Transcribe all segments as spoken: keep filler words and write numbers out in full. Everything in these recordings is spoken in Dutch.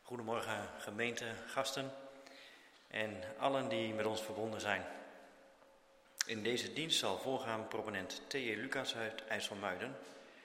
Goedemorgen gemeente, gasten en allen die met ons verbonden zijn. In deze dienst zal voorgaan proponent T J Lucas uit IJsselmuiden.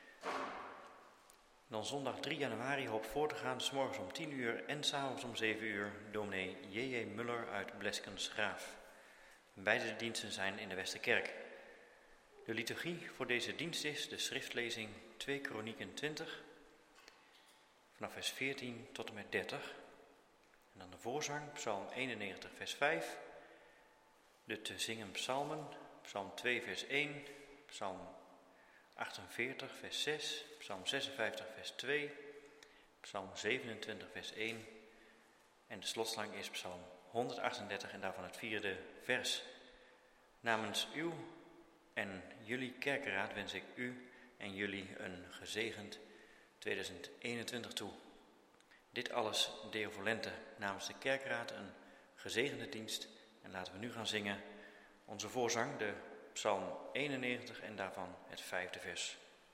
Dan zondag drie januari hoopt voor te gaan, 's morgens om tien uur en 's avonds om zeven uur, dominee J J Muller uit Bleskens-Graaf. Beide diensten zijn in de Westerkerk. De liturgie voor deze dienst is de schriftlezing twee Kronieken twintig, vanaf vers veertien tot en met dertig. En dan de voorzang, psalm eenennegentig vers vijf, de te zingen psalmen, psalm twee vers één, psalm achtenveertig vers zes, psalm zesenvijftig vers twee, psalm zevenentwintig vers één en de slotslang is psalm honderdachtendertig en daarvan het vierde vers. Namens uw en jullie kerkenraad wens ik u en jullie een gezegend tweeduizend eenentwintig toe. Dit alles Deo Volente, namens de kerkraad een gezegende dienst. En laten we nu gaan zingen onze voorzang, de psalm eenennegentig en daarvan het vijfde vers.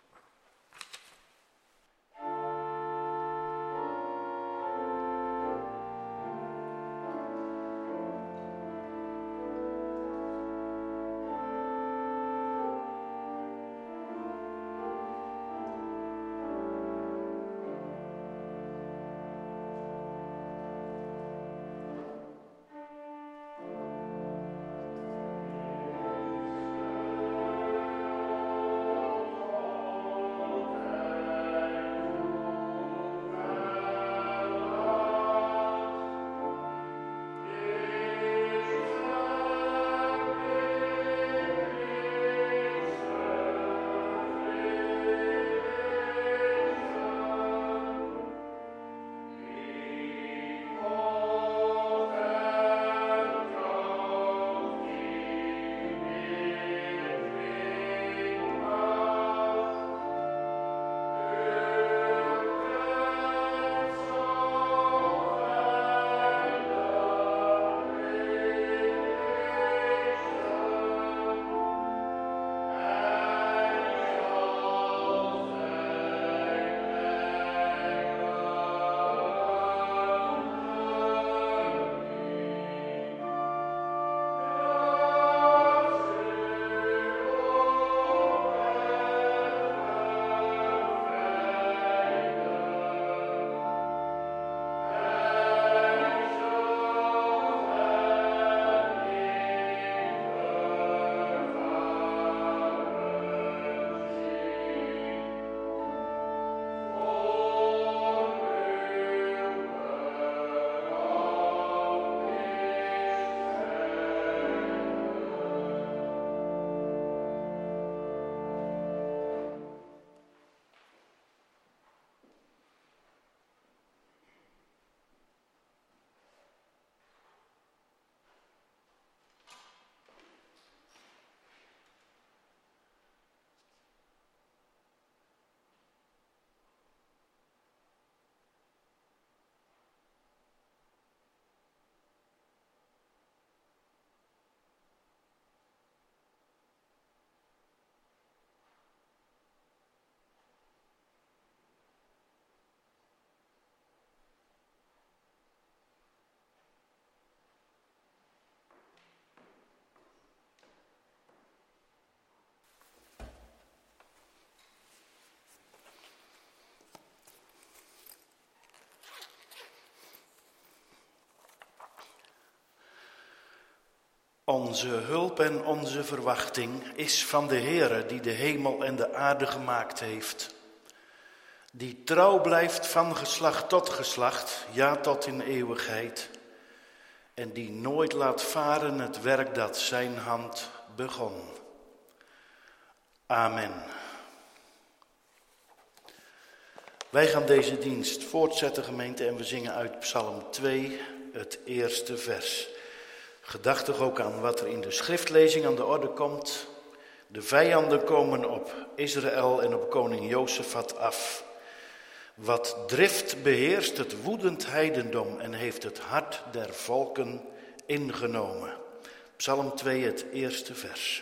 Onze hulp en onze verwachting is van de Heere die de hemel en de aarde gemaakt heeft. Die trouw blijft van geslacht tot geslacht, ja tot in eeuwigheid. En die nooit laat varen het werk dat zijn hand begon. Amen. Wij gaan deze dienst voortzetten, gemeente, en we zingen uit Psalm twee, het eerste vers. Gedachtig ook aan wat er in de schriftlezing aan de orde komt. De vijanden komen op Israël en op koning Jozefat af. Wat drift beheerst het woedend heidendom en heeft het hart der volken ingenomen. Psalm twee, het eerste vers.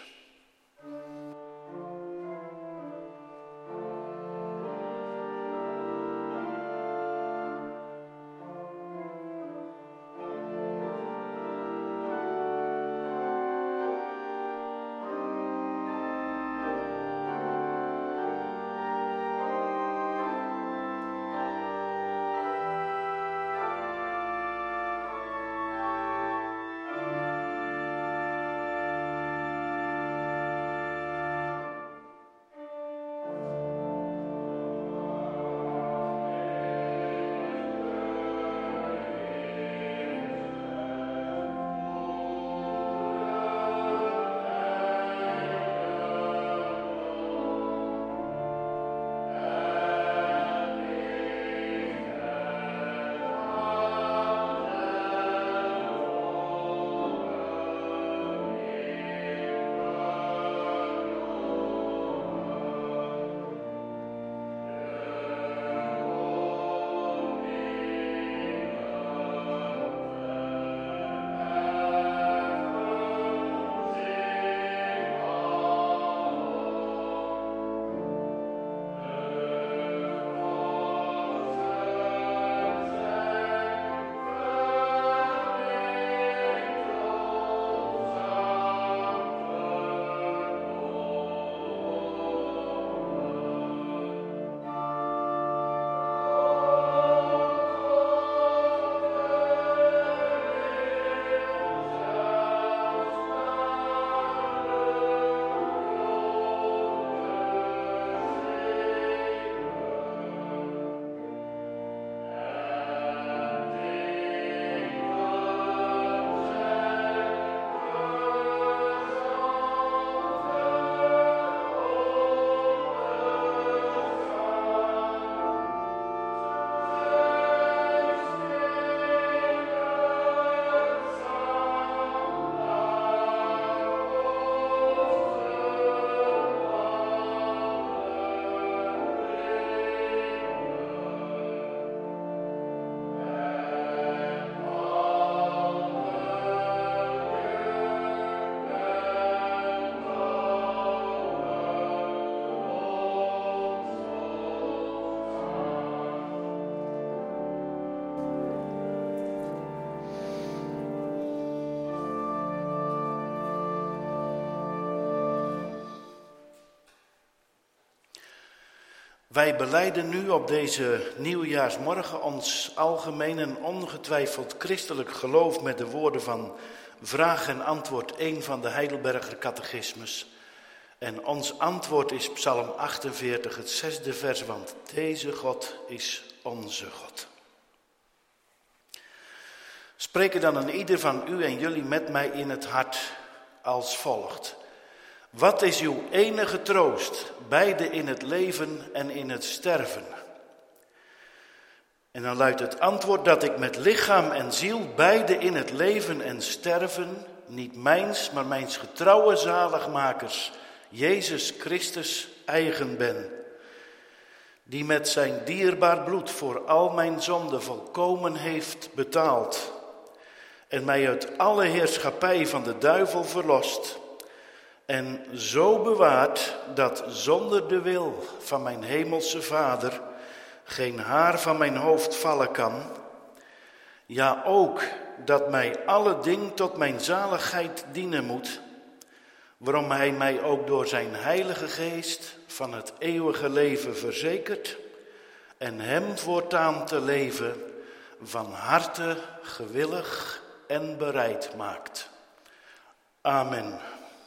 Wij belijden nu op deze nieuwjaarsmorgen ons algemeen en ongetwijfeld christelijk geloof met de woorden van vraag en antwoord één van de Heidelberger Catechismus. En ons antwoord is Psalm achtenveertig, het zesde vers, want deze God is onze God. Spreken dan aan ieder van u en jullie met mij in het hart als volgt. Wat is uw enige troost, beide in het leven en in het sterven? En dan luidt het antwoord dat ik met lichaam en ziel, beide in het leven en sterven, niet mijns, maar mijns getrouwe zaligmakers, Jezus Christus, eigen ben. Die met zijn dierbaar bloed voor al mijn zonden volkomen heeft betaald. En mij uit alle heerschappij van de duivel verlost. En zo bewaart dat zonder de wil van mijn hemelse Vader geen haar van mijn hoofd vallen kan. Ja, ook dat mij alle ding tot mijn zaligheid dienen moet. Waarom hij mij ook door zijn heilige geest van het eeuwige leven verzekert. En hem voortaan te leven van harte gewillig en bereid maakt. Amen.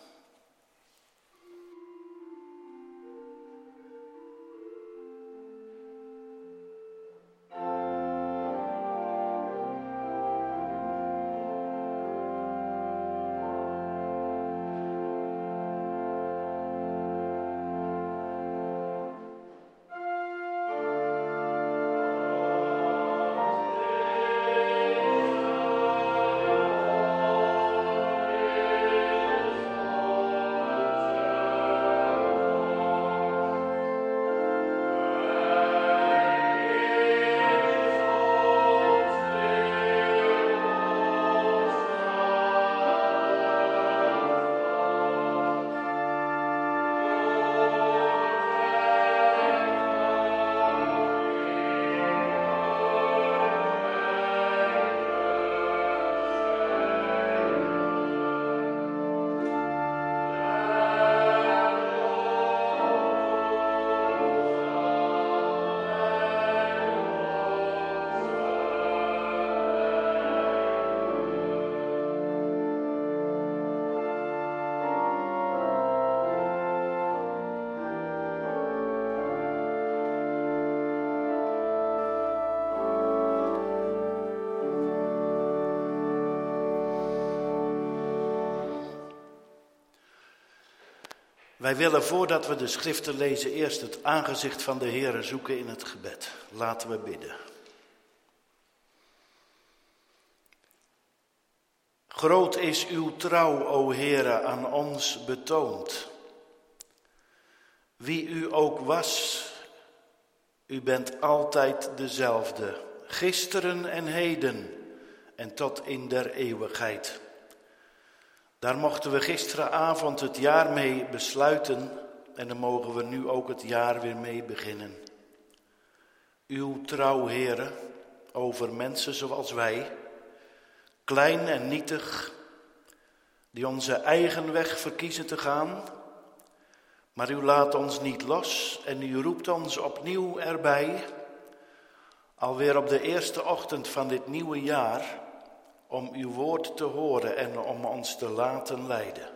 Wij willen voordat we de schriften lezen eerst het aangezicht van de Heere zoeken in het gebed. Laten we bidden. Groot is uw trouw, o Heere, aan ons betoond. Wie u ook was, u bent altijd dezelfde, gisteren en heden en tot in der eeuwigheid. Daar mochten we gisteravond het jaar mee besluiten en dan mogen we nu ook het jaar weer mee beginnen. Uw trouw, Heere, over mensen zoals wij, klein en nietig, die onze eigen weg verkiezen te gaan, maar u laat ons niet los en u roept ons opnieuw erbij, alweer op de eerste ochtend van dit nieuwe jaar, om uw woord te horen en om ons te laten leiden.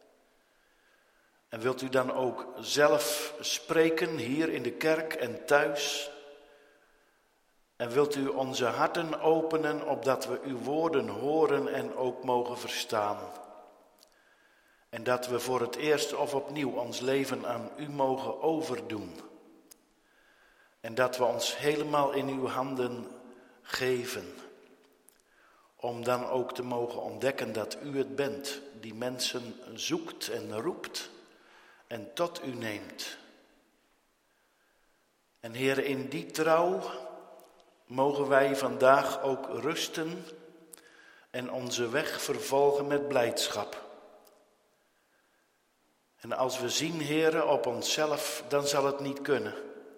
En wilt u dan ook zelf spreken hier in de kerk en thuis? En wilt u onze harten openen, opdat we uw woorden horen en ook mogen verstaan? En dat we voor het eerst of opnieuw ons leven aan u mogen overdoen. En dat we ons helemaal in uw handen geven. Om dan ook te mogen ontdekken dat u het bent die mensen zoekt en roept en tot u neemt. En Heere, in die trouw mogen wij vandaag ook rusten en onze weg vervolgen met blijdschap. En als we zien, Heere, op onszelf, dan zal het niet kunnen.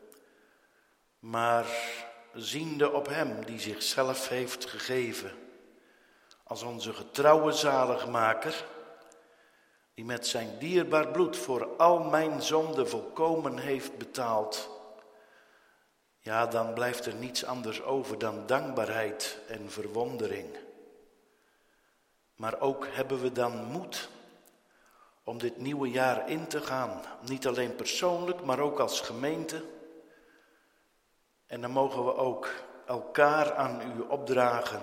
Maar ziende op hem die zichzelf heeft gegeven, als onze getrouwe zaligmaker, die met zijn dierbaar bloed voor al mijn zonden volkomen heeft betaald, ja, dan blijft er niets anders over dan dankbaarheid en verwondering. Maar ook hebben we dan moed om dit nieuwe jaar in te gaan. Niet alleen persoonlijk, maar ook als gemeente. En dan mogen we ook elkaar aan u opdragen.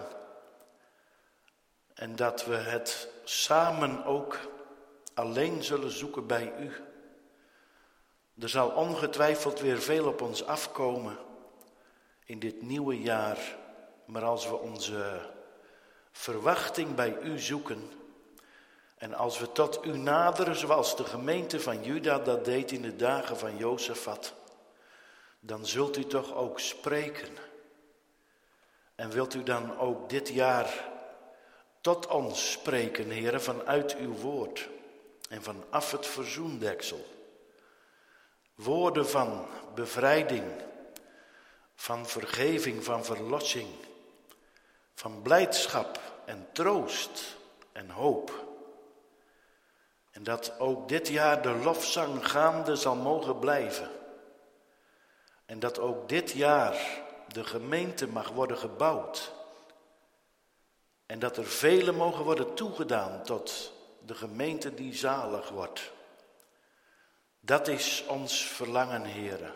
En dat we het samen ook alleen zullen zoeken bij u. Er zal ongetwijfeld weer veel op ons afkomen in dit nieuwe jaar. Maar als we onze verwachting bij u zoeken en als we tot u naderen zoals de gemeente van Juda dat deed in de dagen van Jozefat, dan zult u toch ook spreken. En wilt u dan ook dit jaar tot ons spreken, Heere, vanuit uw woord en vanaf het verzoendeksel. Woorden van bevrijding, van vergeving, van verlossing, van blijdschap en troost en hoop. En dat ook dit jaar de lofzang gaande zal mogen blijven. En dat ook dit jaar de gemeente mag worden gebouwd. En dat er velen mogen worden toegedaan tot de gemeente die zalig wordt. Dat is ons verlangen, Heere.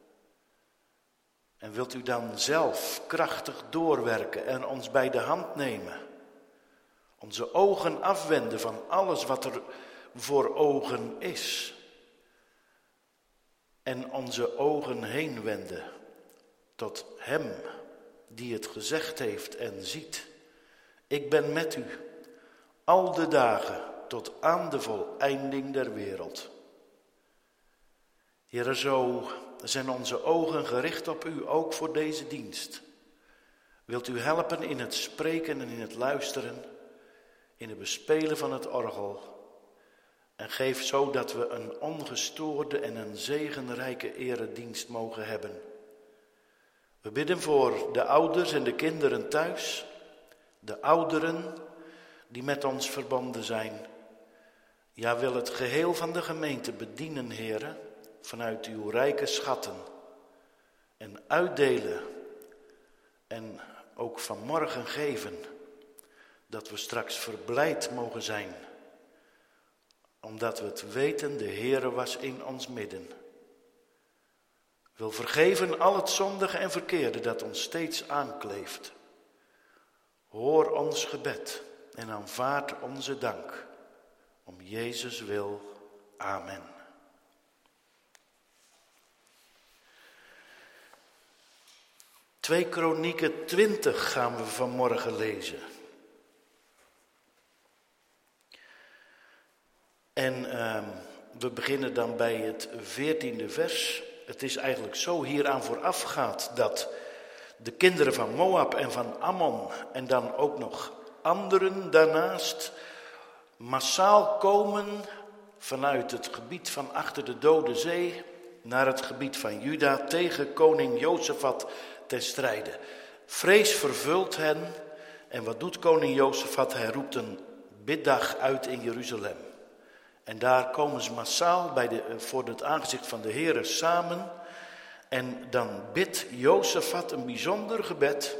En wilt u dan zelf krachtig doorwerken en ons bij de hand nemen. Onze ogen afwenden van alles wat er voor ogen is. En onze ogen heen wenden tot hem die het gezegd heeft en ziet. Ik ben met u al de dagen tot aan de voleinding der wereld. Heere, zo zijn onze ogen gericht op u, ook voor deze dienst. Wilt u helpen in het spreken en in het luisteren, in het bespelen van het orgel. En geef zo dat we een ongestoorde en een zegenrijke eredienst mogen hebben. We bidden voor de ouders en de kinderen thuis, de ouderen die met ons verbonden zijn. Ja, wil het geheel van de gemeente bedienen, Heere, vanuit uw rijke schatten. En uitdelen en ook vanmorgen geven, dat we straks verblijd mogen zijn. Omdat we het weten, de Heere was in ons midden. Wil vergeven al het zondige en verkeerde dat ons steeds aankleeft. Hoor ons gebed en aanvaard onze dank. Om Jezus wil. Amen. Twee Kronieken twintig gaan we vanmorgen lezen. En uh, we beginnen dan bij het veertiende vers. Het is eigenlijk zo hieraan voorafgaat dat de kinderen van Moab en van Ammon en dan ook nog anderen daarnaast massaal komen vanuit het gebied van achter de Dode Zee naar het gebied van Juda tegen koning Jozefat ten strijde. Vrees vervult hen en wat doet koning Jozefat? Hij roept een biddag uit in Jeruzalem. En daar komen ze massaal bij de, voor het aangezicht van de Heere samen. En dan bidt Jozefat een bijzonder gebed.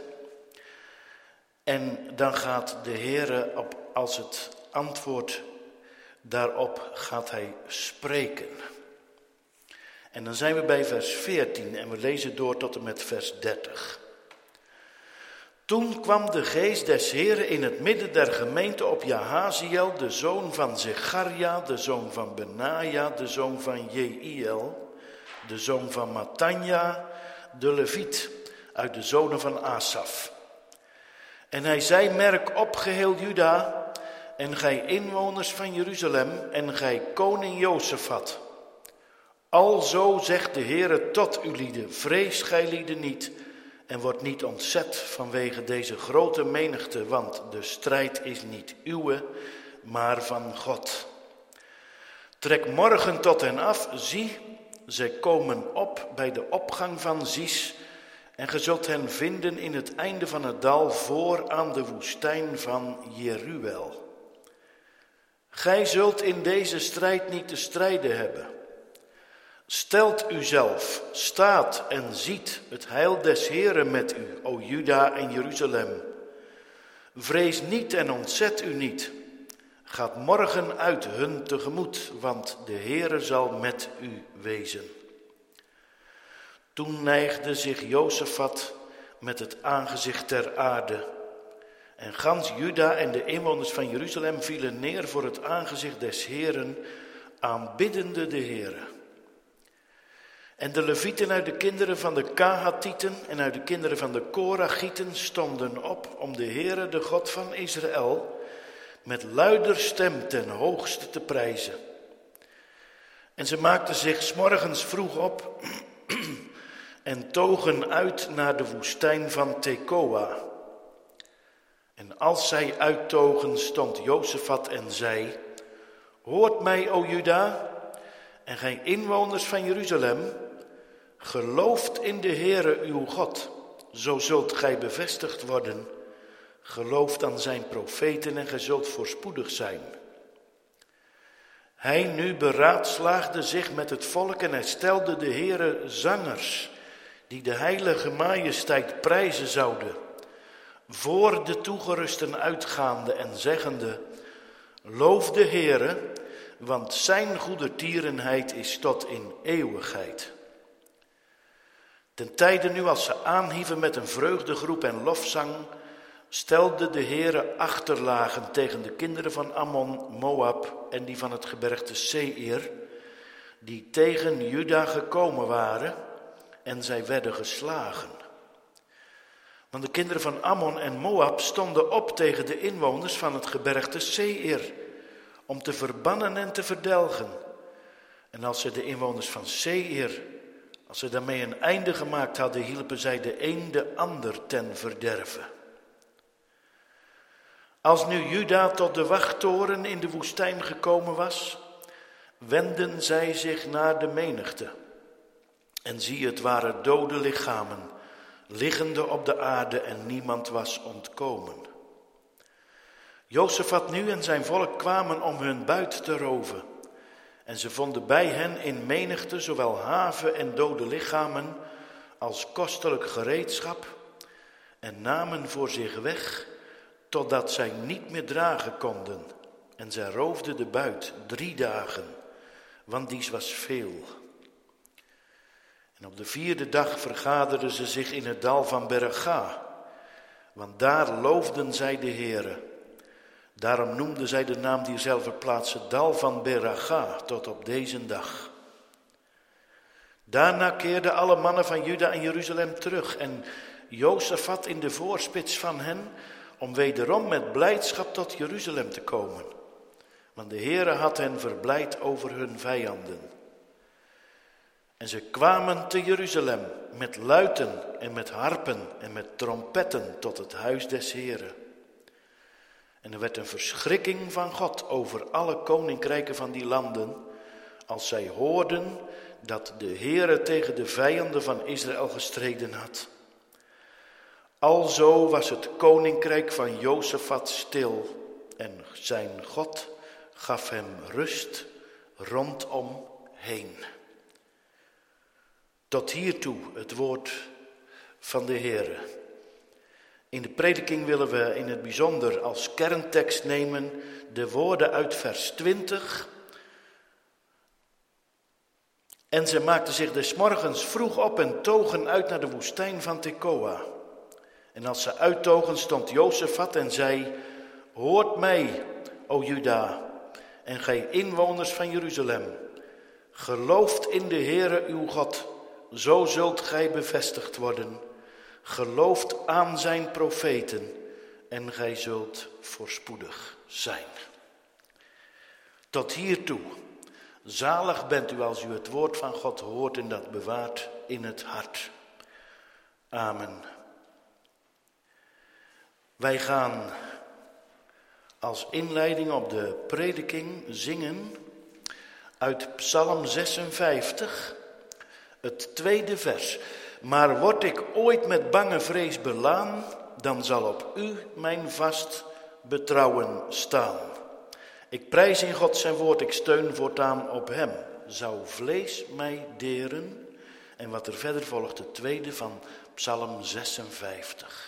En dan gaat de Heere op, als het antwoord daarop gaat hij spreken. En dan zijn we bij vers veertien en we lezen door tot en met vers dertig. Toen kwam de geest des Heeren in het midden der gemeente op Jahaziel, de zoon van Zecharia, de zoon van Benaja, de zoon van Jeiel, de zoon van Matanja, de Leviet, uit de zonen van Asaf. En hij zei, merk op geheel Juda, en gij inwoners van Jeruzalem, en gij koning Jozefat. Alzo zegt de Heere tot u lieden, vrees gij lieden niet, en word niet ontzet vanwege deze grote menigte, want de strijd is niet uwe, maar van God. Trek morgen tot hen af, zie, zij komen op bij de opgang van Ziz, en ge zult hen vinden in het einde van het dal voor aan de woestijn van Jeruel. Gij zult in deze strijd niet te strijden hebben. Stelt uzelf, staat en ziet het heil des Heeren met u, o Juda en Jeruzalem. Vrees niet en ontzet u niet. Gaat morgen uit hun tegemoet, want de Heere zal met u wezen. Toen neigde zich Jozefat met het aangezicht ter aarde. En gans Juda en de inwoners van Jeruzalem vielen neer voor het aangezicht des Heeren, aanbiddende de Heere. En de Levieten uit de kinderen van de Kahatieten en uit de kinderen van de Korachieten stonden op om de Heere, de God van Israël, met luider stem ten hoogste te prijzen. En ze maakten zich 's morgens vroeg op en togen uit naar de woestijn van Tekoa. En als zij uittogen, stond Jozefat en zei: Hoort mij, o Juda, en gij inwoners van Jeruzalem, gelooft in de Heere uw God, zo zult gij bevestigd worden. Gelooft aan zijn profeten en gij zult voorspoedig zijn. Hij nu beraadslaagde zich met het volk en hij stelde de Heere zangers, die de heilige majesteit prijzen zouden, voor de toegerusten uitgaande en zeggende: Loof de Heere, want zijn goedertierenheid is tot in eeuwigheid. Ten tijde nu als ze aanhieven met een vreugdegroep en lofzang, stelde de Heere achterlagen tegen de kinderen van Ammon, Moab en die van het gebergte Seir, die tegen Juda gekomen waren, en zij werden geslagen. Want de kinderen van Ammon en Moab stonden op tegen de inwoners van het gebergte Seir, om te verbannen en te verdelgen. En als ze de inwoners van Seir, als ze daarmee een einde gemaakt hadden, hielpen zij de een de ander ten verderve. Als nu Juda tot de wachttoren in de woestijn gekomen was, wendden zij zich naar de menigte. En zie, het waren dode lichamen, liggende op de aarde en niemand was ontkomen. Jozefat nu en zijn volk kwamen om hun buit te roven. En ze vonden bij hen in menigte zowel have en dode lichamen als kostelijk gereedschap en namen voor zich weg, totdat zij niet meer dragen konden. En zij roofden de buit drie dagen, want dies was veel. En op de vierde dag vergaderden ze zich in het dal van Berga, want daar loofden zij de Heere. Daarom noemden zij de naam diezelfde plaats het dal van Berga tot op deze dag. Daarna keerden alle mannen van Juda en Jeruzalem terug en Jozefat in de voorspits van hen, om wederom met blijdschap tot Jeruzalem te komen. Want de Heere had hen verblijd over hun vijanden. En ze kwamen te Jeruzalem met luiten en met harpen en met trompetten tot het huis des Heeren. En er werd een verschrikking van God over alle koninkrijken van die landen, als zij hoorden dat de Heere tegen de vijanden van Israël gestreden had. Alzo was het koninkrijk van Jozefat stil en zijn God gaf hem rust rondom heen. Tot hiertoe het woord van de Heere. In de prediking willen we in het bijzonder als kerntekst nemen de woorden uit vers twintig. En ze maakten zich des morgens vroeg op en togen uit naar de woestijn van Tekoa. En als ze uittogen stond Jozefat en zei: Hoort mij, o Juda, en gij inwoners van Jeruzalem. Gelooft in de Heere uw God, zo zult gij bevestigd worden. Gelooft aan zijn profeten en gij zult voorspoedig zijn. Tot hiertoe. Zalig bent u als u het woord van God hoort en dat bewaart in het hart. Amen. Wij gaan als inleiding op de prediking zingen uit Psalm zesenvijftig, het tweede vers. Maar word ik ooit met bange vrees belaan, dan zal op u mijn vast betrouwen staan. Ik prijs in God zijn woord, ik steun voortaan op hem. zou vlees mij deren. En wat er verder volgt, het tweede van Psalm zesenvijftig.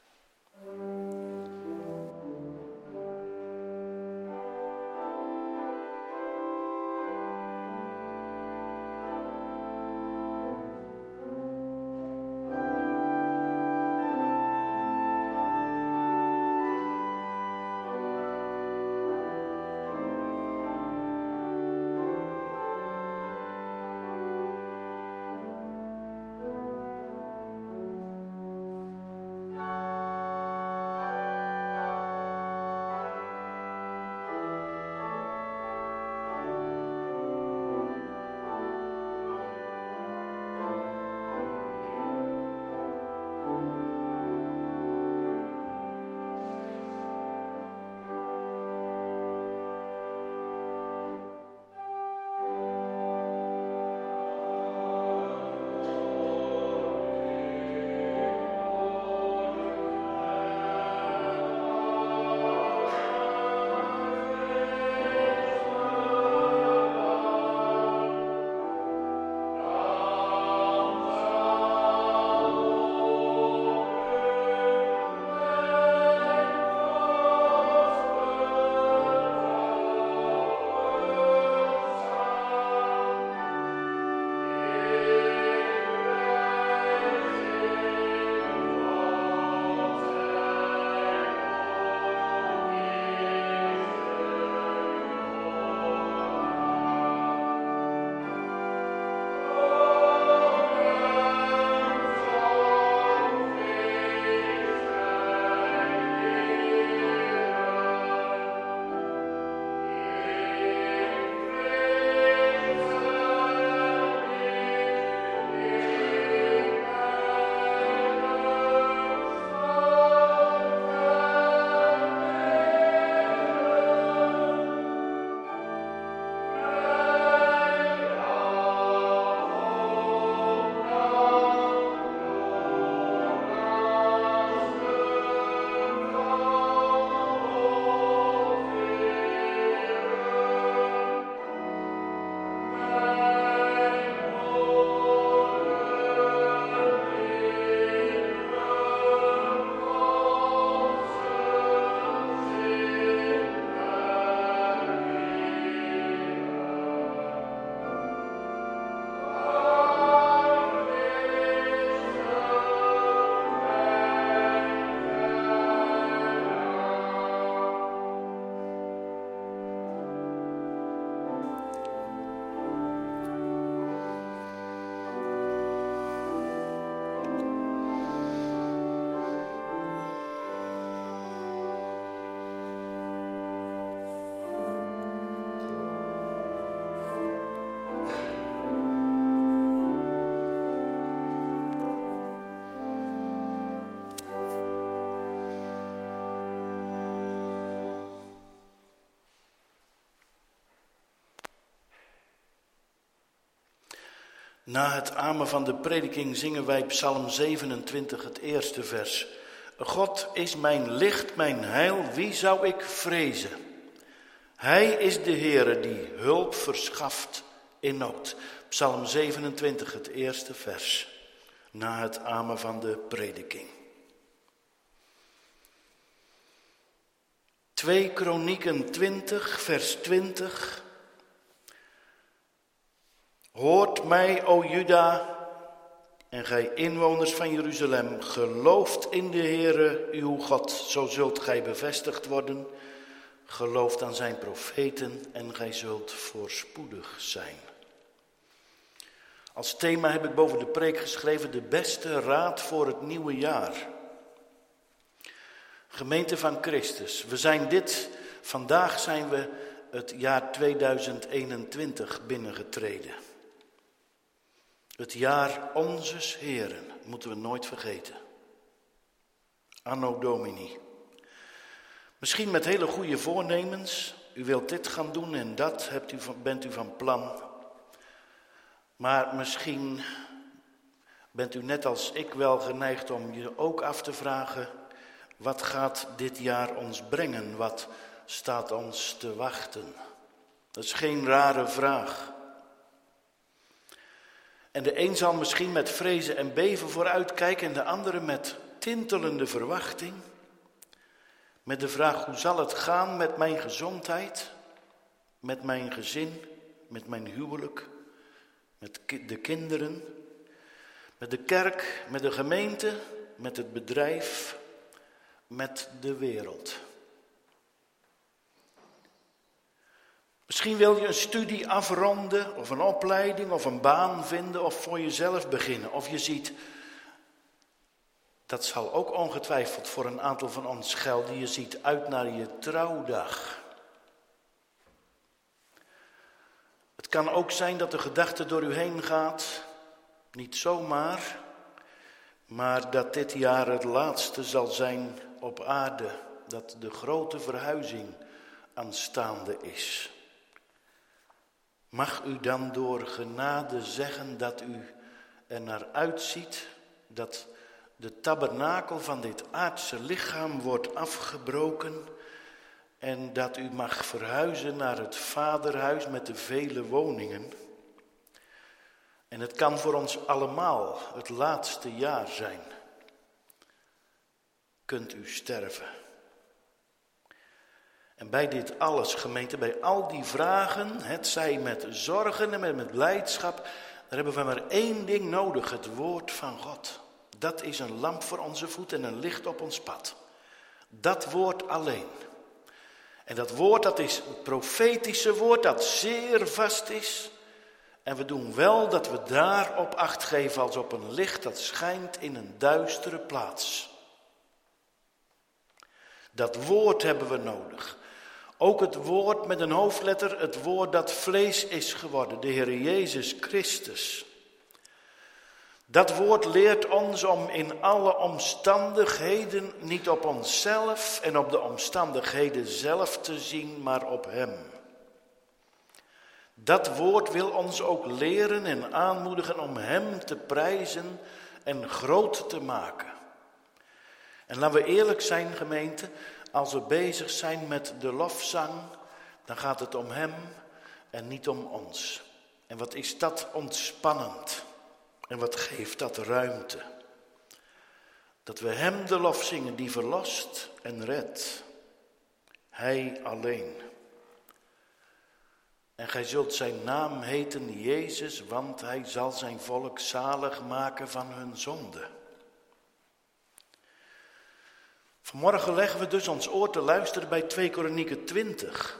Na het amen van de prediking zingen wij Psalm zevenentwintig, het eerste vers. God is mijn licht, mijn heil, wie zou ik vrezen? Hij is de Heere die hulp verschaft in nood. Psalm zevenentwintig, het eerste vers. Na het amen van de prediking. twee Kronieken twintig, vers twintig. Hoort mij, o Juda, en gij inwoners van Jeruzalem, gelooft in de Heere uw God, zo zult gij bevestigd worden. Gelooft aan zijn profeten en gij zult voorspoedig zijn. Als thema heb ik boven de preek geschreven de beste raad voor het nieuwe jaar. Gemeente van Christus, we zijn dit, vandaag zijn we het jaar tweeduizend eenentwintig binnengetreden. Het jaar onzes Heren, moeten we nooit vergeten. Anno Domini. Misschien met hele goede voornemens. U wilt dit gaan doen en dat hebt u, bent u van plan. Maar misschien bent u net als ik wel geneigd om je ook af te vragen: wat gaat dit jaar ons brengen? Wat staat ons te wachten? Dat is geen rare vraag. En de een zal misschien met vrezen en beven vooruitkijken en de andere met tintelende verwachting. Met de vraag, hoe zal het gaan met mijn gezondheid, met mijn gezin, met mijn huwelijk, met de kinderen, met de kerk, met de gemeente, met het bedrijf, met de wereld. Misschien wil je een studie afronden of een opleiding of een baan vinden of voor jezelf beginnen. Of je ziet, dat zal ook ongetwijfeld voor een aantal van ons gelden, je ziet uit naar je trouwdag. Het kan ook zijn dat de gedachte door u heen gaat, niet zomaar, maar dat dit jaar het laatste zal zijn op aarde, dat de grote verhuizing aanstaande is. Mag u dan door genade zeggen dat u er naar uitziet dat de tabernakel van dit aardse lichaam wordt afgebroken en dat u mag verhuizen naar het vaderhuis met de vele woningen. En het kan voor ons allemaal het laatste jaar zijn. Kunt u sterven. En bij dit alles, gemeente, bij al die vragen, het zij met zorgen en met, met blijdschap, daar hebben we maar één ding nodig, het woord van God. Dat is een lamp voor onze voet en een licht op ons pad. Dat woord alleen. En dat woord, dat is het profetische woord dat zeer vast is. En we doen wel dat we daarop acht geven als op een licht dat schijnt in een duistere plaats. Dat woord hebben we nodig. Ook het woord met een hoofdletter, het woord dat vlees is geworden, de Heer Jezus Christus. Dat woord leert ons om in alle omstandigheden niet op onszelf en op de omstandigheden zelf te zien, maar op Hem. Dat woord wil ons ook leren en aanmoedigen om Hem te prijzen en groot te maken. En laten we eerlijk zijn, gemeente, als we bezig zijn met de lofzang, dan gaat het om Hem en niet om ons. En wat is dat ontspannend? En wat geeft dat ruimte? Dat we Hem de lof zingen die verlost en redt. Hij alleen. En gij zult zijn naam heten Jezus, want Hij zal zijn volk zalig maken van hun zonde. Vanmorgen leggen we dus ons oor te luisteren bij twee Kronieken twintig.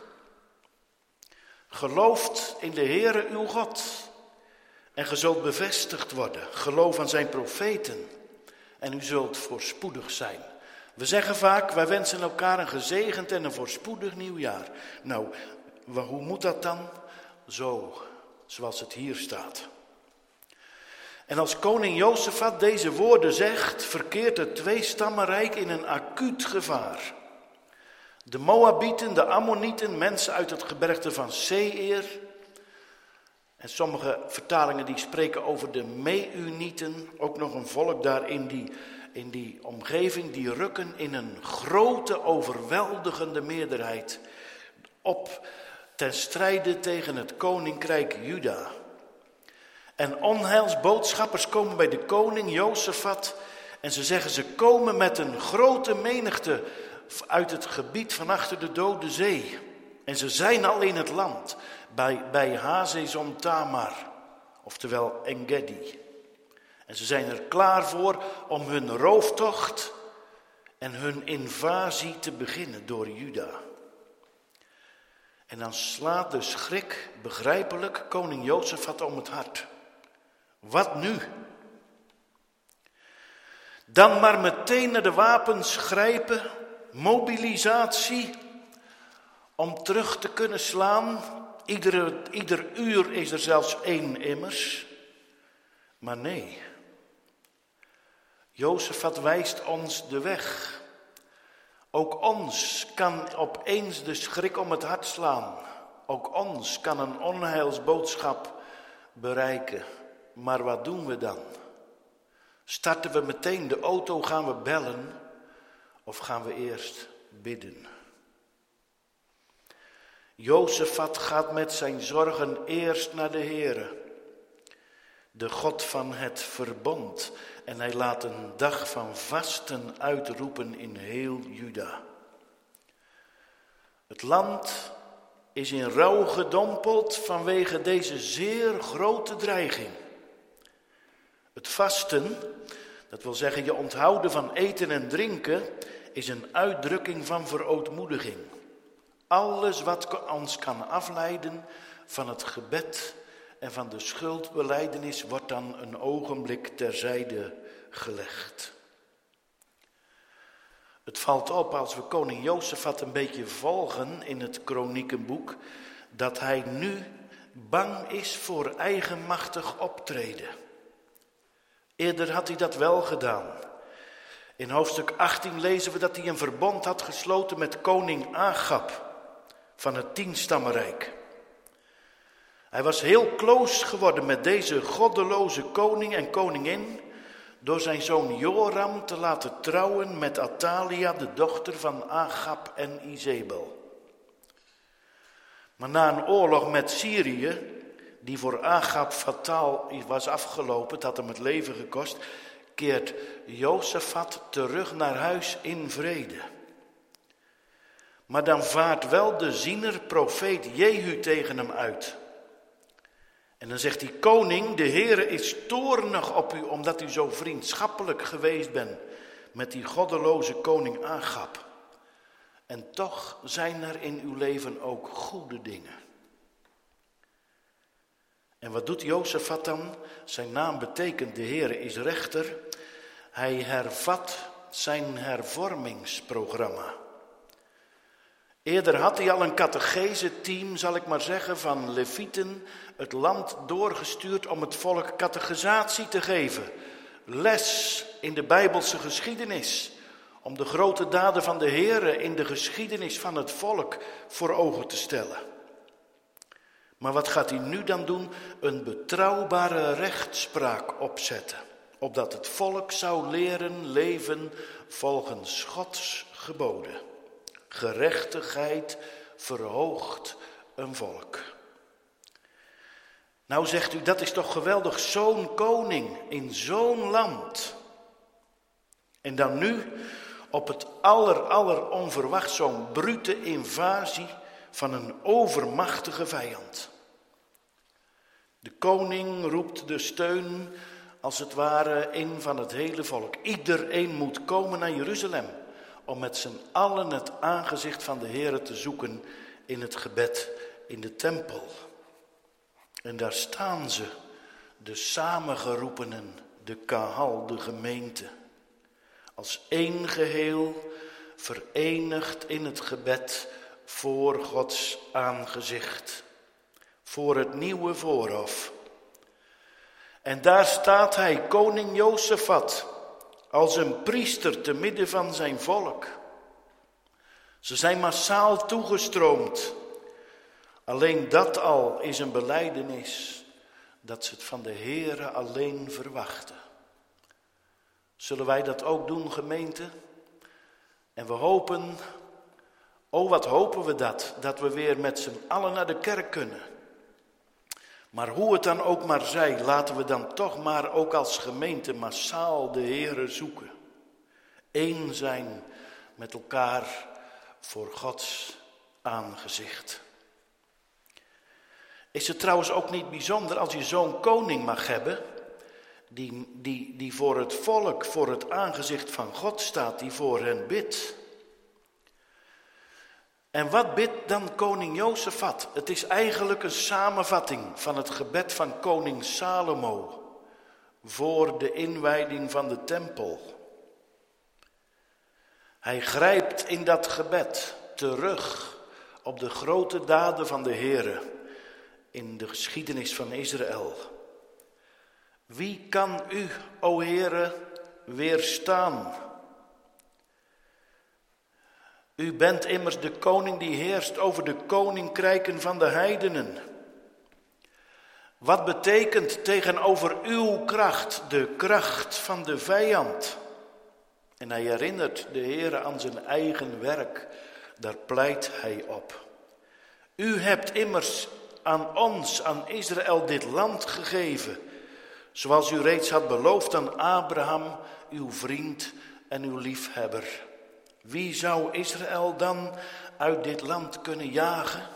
Gelooft in de Heere uw God en ge zult bevestigd worden. Geloof aan zijn profeten en u zult voorspoedig zijn. We zeggen vaak, wij wensen elkaar een gezegend en een voorspoedig nieuwjaar. Nou, hoe moet dat dan? Zo, zoals het hier staat. En als koning Jozefat deze woorden zegt, verkeert het tweestammenrijk in een acuut gevaar. De Moabieten, de Ammonieten, mensen uit het gebergte van Seir. En sommige vertalingen die spreken over de Meunieten, ook nog een volk daar in die, in die omgeving, die rukken in een grote, overweldigende meerderheid op ten strijde tegen het koninkrijk Juda. En onheilsboodschappers komen bij de koning Jozefat en ze zeggen ze komen met een grote menigte uit het gebied van achter de Dode Zee. En ze zijn al in het land, bij, bij Hazezon Tamar, oftewel Engedi. En ze zijn er klaar voor om hun rooftocht en hun invasie te beginnen door Juda. En dan slaat de schrik, begrijpelijk, koning Jozefat om het hart. Wat nu? Dan maar meteen naar de wapens grijpen, mobilisatie, om terug te kunnen slaan. Iedere, ieder uur is er zelfs één immers. Maar nee, Jozefat wijst ons de weg. Ook ons kan opeens de schrik om het hart slaan. Ook ons kan een onheilsboodschap bereiken. Maar wat doen we dan? Starten we meteen de auto, gaan we bellen of gaan we eerst bidden? Jozefat gaat met zijn zorgen eerst naar de Heere. de God van het verbond. En hij laat een dag van vasten uitroepen in heel Juda. Het land is in rouw gedompeld vanwege deze zeer grote dreiging. Het vasten, dat wil zeggen je onthouden van eten en drinken, is een uitdrukking van verootmoediging. Alles wat ons kan afleiden van het gebed en van de schuldbelijdenis wordt dan een ogenblik terzijde gelegd. Het valt op als we koning Jozefat een beetje volgen in het Kroniekenboek, dat hij nu bang is voor eigenmachtig optreden. Eerder had hij dat wel gedaan. In hoofdstuk achttien lezen we dat hij een verbond had gesloten met koning Agab van het tienstammenrijk. Hij was heel close geworden met deze goddeloze koning en koningin door zijn zoon Joram te laten trouwen met Athalia, de dochter van Agab en Izebel. Maar na een oorlog met Syrië, die voor Agab fataal was afgelopen, het had hem het leven gekost, keert Jozefat terug naar huis in vrede. Maar dan vaart wel de ziener profeet Jehu tegen hem uit. En dan zegt die koning, de Heere is toornig op u, omdat u zo vriendschappelijk geweest bent met die goddeloze koning Agab. En toch zijn er in uw leven ook goede dingen. En wat doet Jozefat dan? Zijn naam betekent de Heere is rechter. Hij hervat zijn hervormingsprogramma. Eerder had hij al een catechese-team, zal ik maar zeggen, van levieten het land doorgestuurd om het volk catechisatie te geven. Les in de Bijbelse geschiedenis. Om de grote daden van de Heere in de geschiedenis van het volk voor ogen te stellen. Maar wat gaat hij nu dan doen? Een betrouwbare rechtspraak opzetten. Opdat het volk zou leren leven volgens Gods geboden. Gerechtigheid verhoogt een volk. Nou zegt u, dat is toch geweldig, zo'n koning in zo'n land. En dan nu op het aller, aller onverwacht zo'n brute invasie van een overmachtige vijand. De koning roept de steun als het ware in van het hele volk. Iedereen moet komen naar Jeruzalem om met z'n allen het aangezicht van de Heere te zoeken in het gebed in de tempel. En daar staan ze, de samengeroepenen, de kahal, de gemeente. Als één geheel, verenigd in het gebed voor Gods aangezicht. Voor het nieuwe voorhof. En daar staat hij, koning Jozefat, als een priester te midden van zijn volk. Ze zijn massaal toegestroomd. Alleen dat al is een belijdenis dat ze het van de Heere alleen verwachten. Zullen wij dat ook doen, gemeente? En we hopen, oh wat hopen we dat, dat we weer met z'n allen naar de kerk kunnen. Maar hoe het dan ook maar zij, laten we dan toch maar ook als gemeente massaal de Heere zoeken. Eén zijn met elkaar voor Gods aangezicht. Is het trouwens ook niet bijzonder als je zo'n koning mag hebben, die, die, die voor het volk, voor het aangezicht van God staat, die voor hen bidt. En wat bidt dan koning Jozefat? Het is eigenlijk een samenvatting van het gebed van koning Salomo voor de inwijding van de tempel. Hij grijpt in dat gebed terug op de grote daden van de Heere in de geschiedenis van Israël. Wie kan u, o Heere, weerstaan? U bent immers de koning die heerst over de koninkrijken van de heidenen. Wat betekent tegenover uw kracht de kracht van de vijand? En hij herinnert de Heere aan zijn eigen werk, daar pleit hij op. U hebt immers aan ons, aan Israël, dit land gegeven, zoals u reeds had beloofd aan Abraham, uw vriend en uw liefhebber. Wie zou Israël dan uit dit land kunnen jagen?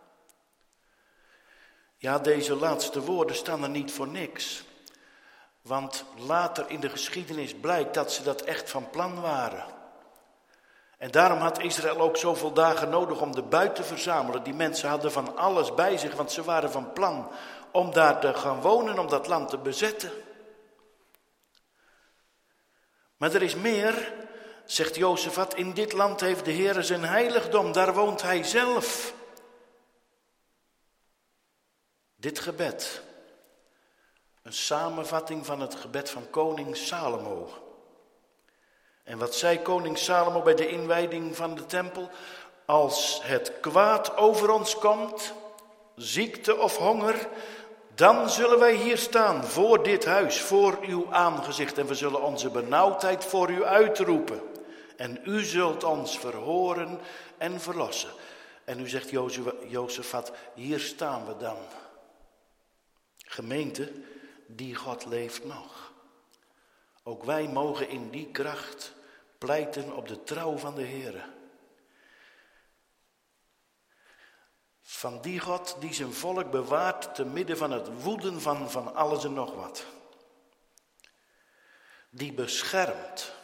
Ja, deze laatste woorden staan er niet voor niks. Want later in de geschiedenis blijkt dat ze dat echt van plan waren. En daarom had Israël ook zoveel dagen nodig om de buit te verzamelen. Die mensen hadden van alles bij zich, want ze waren van plan om daar te gaan wonen, om dat land te bezetten. Maar er is meer, zegt Jozefat, in dit land heeft de Heer zijn heiligdom, daar woont hij zelf. Dit gebed, een samenvatting van het gebed van koning Salomo. En wat zei koning Salomo bij de inwijding van de tempel? Als het kwaad over ons komt, ziekte of honger, dan zullen wij hier staan voor dit huis, voor uw aangezicht. En we zullen onze benauwdheid voor u uitroepen. En u zult ons verhoren en verlossen. En u zegt Jozefat, hier staan we dan. Gemeente, die God leeft nog. Ook wij mogen in die kracht pleiten op de trouw van de Heere. Van die God die zijn volk bewaart te midden van het woeden van, van alles en nog wat. Die beschermt.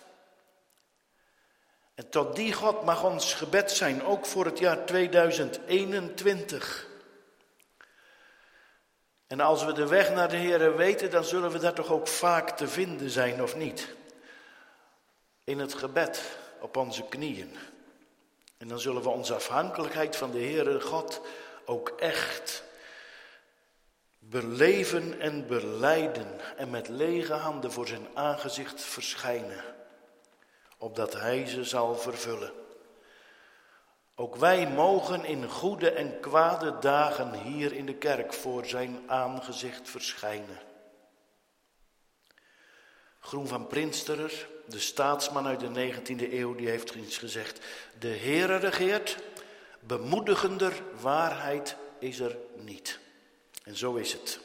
En tot die God mag ons gebed zijn, ook voor het jaar tweeduizend eenentwintig. En als we de weg naar de Heere weten, dan zullen we daar toch ook vaak te vinden zijn, of niet? In het gebed, op onze knieën. En dan zullen we onze afhankelijkheid van de Heere God ook echt beleven en belijden. En met lege handen voor zijn aangezicht verschijnen. Opdat hij ze zal vervullen. Ook wij mogen in goede en kwade dagen hier in de kerk voor zijn aangezicht verschijnen. Groen van Prinsterer, de staatsman uit de negentiende eeuw, die heeft eens gezegd: de Heere regeert, bemoedigender waarheid is er niet. En zo is het.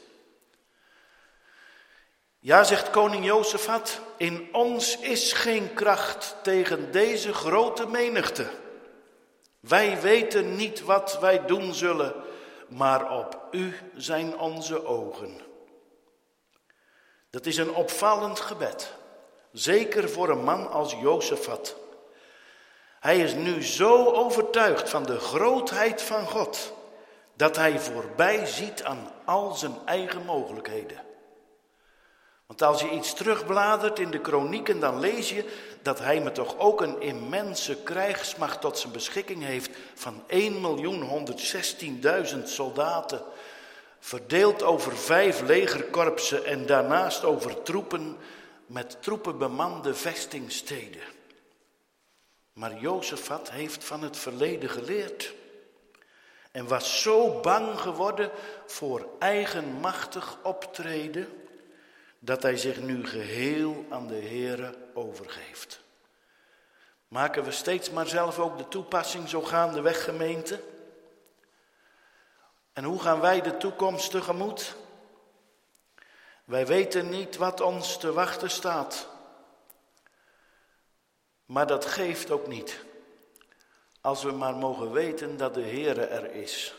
Ja, zegt koning Jozefat, in ons is geen kracht tegen deze grote menigte. Wij weten niet wat wij doen zullen, maar op u zijn onze ogen. Dat is een opvallend gebed, zeker voor een man als Jozefat. Hij is nu zo overtuigd van de grootheid van God, dat hij voorbij ziet aan al zijn eigen mogelijkheden. Want als je iets terugbladert in de kronieken, dan lees je dat hij me toch ook een immense krijgsmacht tot zijn beschikking heeft van één miljoen honderdzestienduizend soldaten, verdeeld over vijf legerkorpsen en daarnaast over troepen met troepen bemande vestingsteden. Maar Jozefat heeft van het verleden geleerd en was zo bang geworden voor eigenmachtig optreden, dat hij zich nu geheel aan de Heere overgeeft. Maken we steeds maar zelf ook de toepassing zo gaandeweg, gemeente? En hoe gaan wij de toekomst tegemoet? Wij weten niet wat ons te wachten staat. Maar dat geeft ook niet. Als we maar mogen weten dat de Heere er is.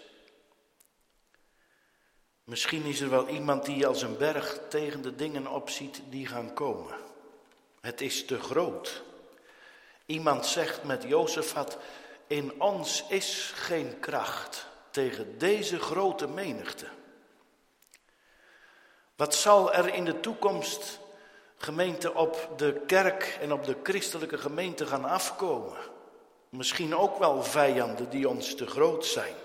Misschien is er wel iemand die als een berg tegen de dingen opziet die gaan komen. Het is te groot. Iemand zegt met Jozefat, in ons is geen kracht tegen deze grote menigte. Wat zal er in de toekomst, gemeente, op de kerk en op de christelijke gemeente gaan afkomen? Misschien ook wel vijanden die ons te groot zijn.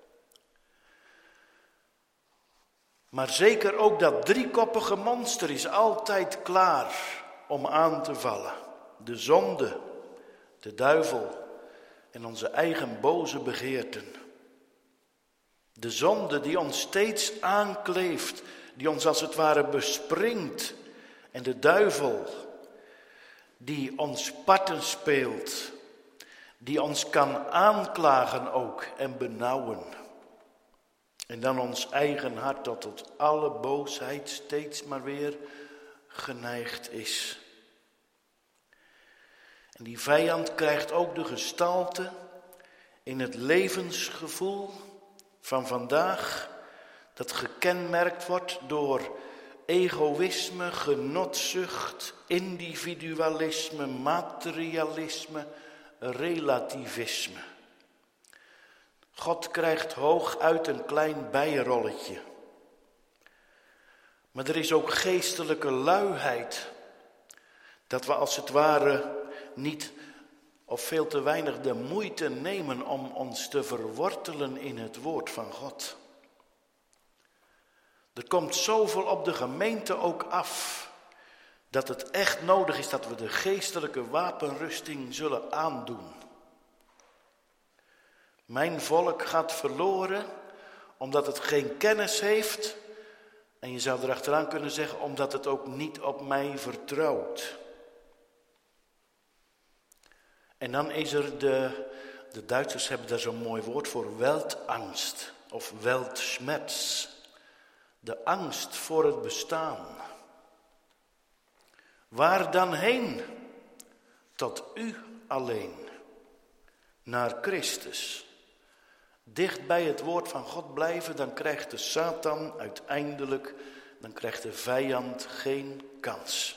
Maar zeker ook dat driekoppige monster is altijd klaar om aan te vallen. De zonde, de duivel en onze eigen boze begeerten. De zonde die ons steeds aankleeft, die ons als het ware bespringt. En de duivel die ons parten speelt, die ons kan aanklagen ook en benauwen. En dan ons eigen hart dat tot alle boosheid steeds maar weer geneigd is. En die vijand krijgt ook de gestalte in het levensgevoel van vandaag, dat gekenmerkt wordt door egoïsme, genotzucht, individualisme, materialisme, relativisme. God krijgt hooguit een klein bijrolletje. Maar er is ook geestelijke luiheid, dat we als het ware niet of veel te weinig de moeite nemen om ons te verwortelen in het woord van God. Er komt zoveel op de gemeente ook af, dat het echt nodig is dat we de geestelijke wapenrusting zullen aandoen. Mijn volk gaat verloren omdat het geen kennis heeft. En je zou erachteraan kunnen zeggen, omdat het ook niet op mij vertrouwt. En dan is er de, de Duitsers hebben daar zo'n mooi woord voor, weltangst of weltschmerz. De angst voor het bestaan. Waar dan heen? Tot u alleen. Naar Christus. Dicht bij het woord van God blijven, dan krijgt de Satan uiteindelijk, dan krijgt de vijand geen kans.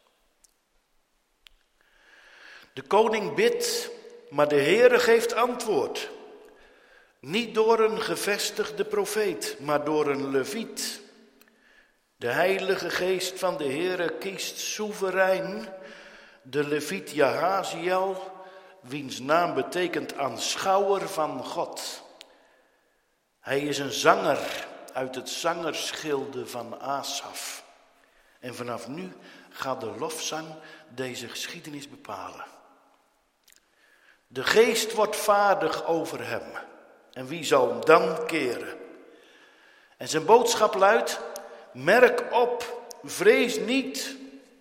De koning bidt, maar de Heere geeft antwoord. Niet door een gevestigde profeet, maar door een leviet. De Heilige Geest van de Heere kiest soeverein de leviet Jahaziel, wiens naam betekent aanschouwer van God. Hij is een zanger uit het zangersgilde van Asaf. En vanaf nu gaat de lofzang deze geschiedenis bepalen. De geest wordt vaardig over hem. En wie zal hem dan keren? En zijn boodschap luidt, merk op, vrees niet.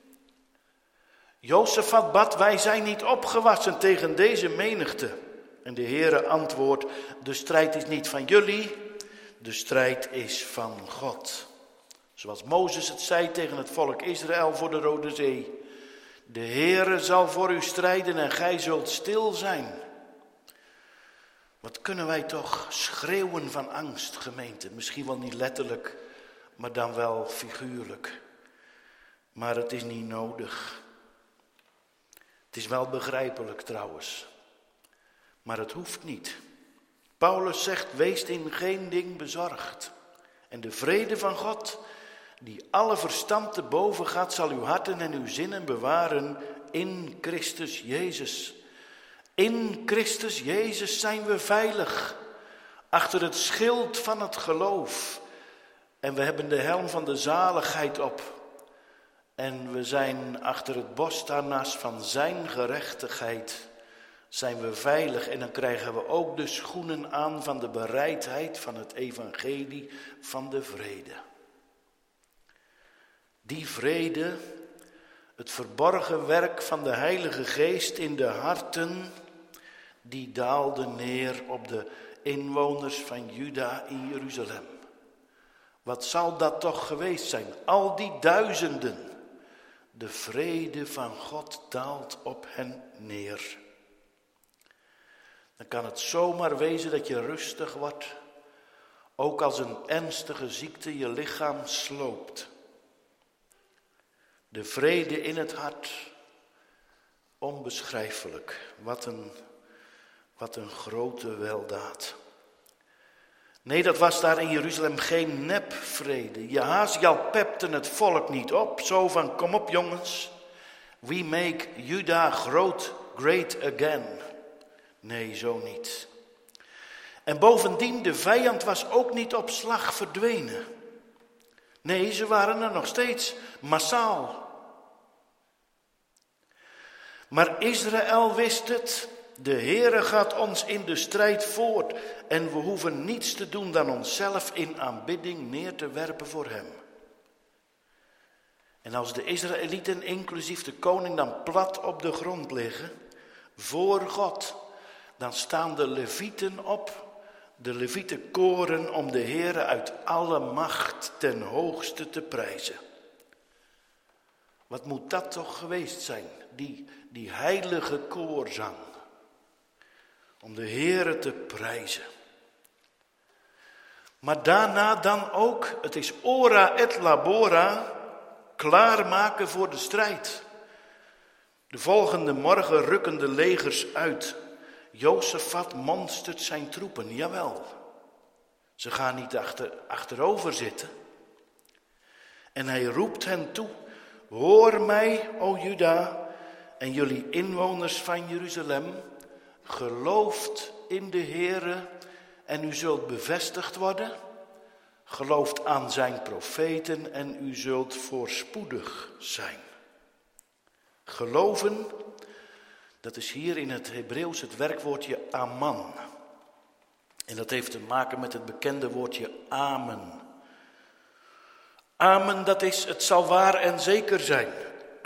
Jozefat bad, wij zijn niet opgewassen tegen deze menigte. En de Heere antwoordt, de strijd is niet van jullie, de strijd is van God. Zoals Mozes het zei tegen het volk Israël voor de Rode Zee. De Heere zal voor u strijden en gij zult stil zijn. Wat kunnen wij toch schreeuwen van angst, gemeente. Misschien wel niet letterlijk, maar dan wel figuurlijk. Maar het is niet nodig. Het is wel begrijpelijk trouwens. Maar het hoeft niet. Paulus zegt, wees in geen ding bezorgd. En de vrede van God, die alle verstand te boven gaat, zal uw harten en uw zinnen bewaren in Christus Jezus. In Christus Jezus zijn we veilig, achter het schild van het geloof. En we hebben de helm van de zaligheid op. En we zijn achter het borstharnas van zijn gerechtigheid, zijn we veilig. En dan krijgen we ook de schoenen aan van de bereidheid van het evangelie van de vrede. Die vrede, het verborgen werk van de Heilige Geest in de harten, die daalde neer op de inwoners van Juda in Jeruzalem. Wat zal dat toch geweest zijn? Al die duizenden. De vrede van God daalt op hen neer. Dan kan het zomaar wezen dat je rustig wordt, ook als een ernstige ziekte je lichaam sloopt. De vrede in het hart, onbeschrijfelijk. Wat een, wat een grote weldaad. Nee, dat was daar in Jeruzalem geen nepvrede. Jahaziel pepte het volk niet op, zo van, kom op jongens, we make Juda groot, great again. Nee, zo niet. En bovendien, de vijand was ook niet op slag verdwenen. Nee, ze waren er nog steeds massaal. Maar Israël wist het, de Heere gaat ons in de strijd voort en we hoeven niets te doen dan onszelf in aanbidding neer te werpen voor hem. En als de Israëlieten, inclusief de koning, dan plat op de grond liggen, voor God, dan staan de levieten op, de Levieten koren om de Heere uit alle macht ten hoogste te prijzen. Wat moet dat toch geweest zijn, die, die heilige koorzang. Om de Heere te prijzen. Maar daarna dan ook, het is ora et labora, klaarmaken voor de strijd. De volgende morgen rukken de legers uit. Jozefat monstert zijn troepen, jawel. Ze gaan niet achter, achterover zitten. En hij roept hen toe, hoor mij, o Juda, en jullie inwoners van Jeruzalem, gelooft in de Heere en u zult bevestigd worden. Gelooft aan zijn profeten en u zult voorspoedig zijn. Geloven, dat is hier in het Hebreeuws het werkwoordje aman. En dat heeft te maken met het bekende woordje amen. Amen, dat is het zal waar en zeker zijn.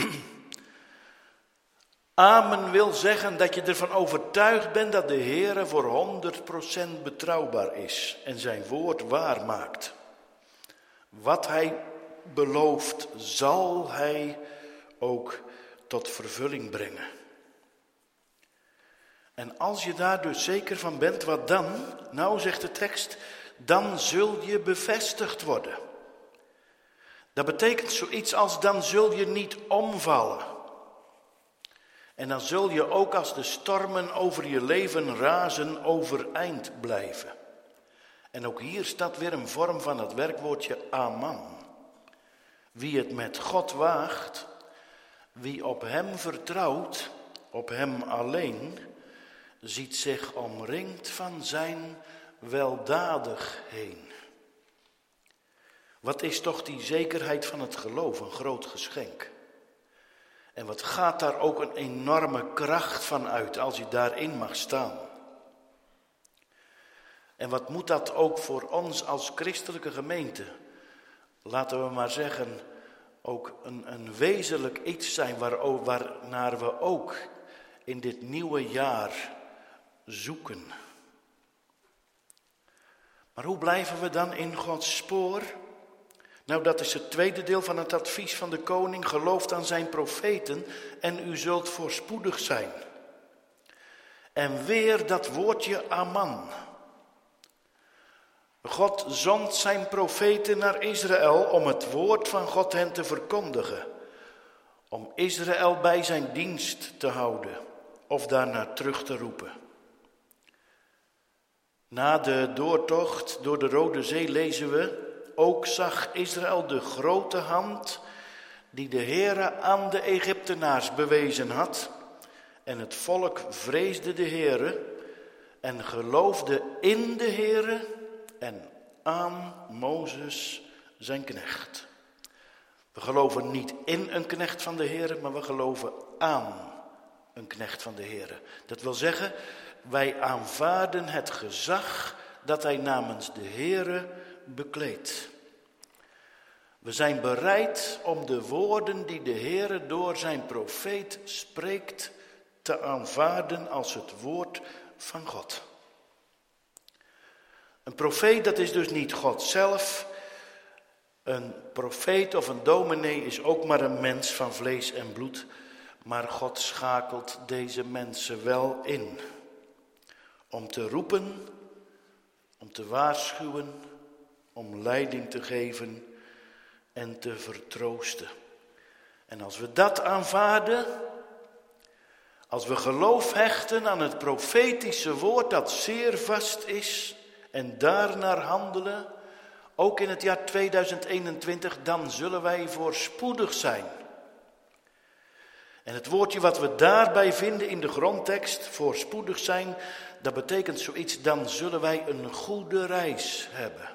Amen wil zeggen dat je ervan overtuigd bent dat de Heere voor honderd procent betrouwbaar is en zijn woord waar maakt. Wat hij belooft, zal hij ook tot vervulling brengen. En als je daar dus zeker van bent, wat dan? Nou, zegt de tekst, dan zul je bevestigd worden. Dat betekent zoiets als dan zul je niet omvallen. En dan zul je ook als de stormen over je leven razen overeind blijven. En ook hier staat weer een vorm van het werkwoordje aman. Wie het met God waagt, wie op hem vertrouwt, op hem alleen, ziet zich omringd van zijn weldadigheden. Wat is toch die zekerheid van het geloof, een groot geschenk. En wat gaat daar ook een enorme kracht van uit als je daarin mag staan. En wat moet dat ook voor ons als christelijke gemeente, laten we maar zeggen, ook een, een wezenlijk iets zijn waar, waarnaar we ook in dit nieuwe jaar zoeken. Maar hoe blijven we dan in Gods spoor? Nou, dat is het tweede deel van het advies van de koning. Gelooft aan zijn profeten en u zult voorspoedig zijn. En weer dat woordje aman. God zond zijn profeten naar Israël om het woord van God hen te verkondigen. Om Israël bij zijn dienst te houden of daarnaar terug te roepen. Na de doortocht door de Rode Zee lezen we, ook zag Israël de grote hand die de Heere aan de Egyptenaars bewezen had. En het volk vreesde de Heere en geloofde in de Heere en aan Mozes zijn knecht. We geloven niet in een knecht van de Heere, maar we geloven aan een knecht van de Heere. Dat wil zeggen, wij aanvaarden het gezag dat hij namens de Heere bekleedt. We zijn bereid om de woorden die de Heere door zijn profeet spreekt te aanvaarden als het woord van God. Een profeet, dat is dus niet God zelf. Een profeet of een dominee is ook maar een mens van vlees en bloed. Maar God schakelt deze mensen wel in. Om te roepen, om te waarschuwen, om leiding te geven en te vertroosten. En als we dat aanvaarden, als we geloof hechten aan het profetische woord dat zeer vast is en daarnaar handelen, ook in het jaar tweeduizend eenentwintig, dan zullen wij voorspoedig zijn. En het woordje wat we daarbij vinden in de grondtekst, voorspoedig zijn, dat betekent zoiets, dan zullen wij een goede reis hebben.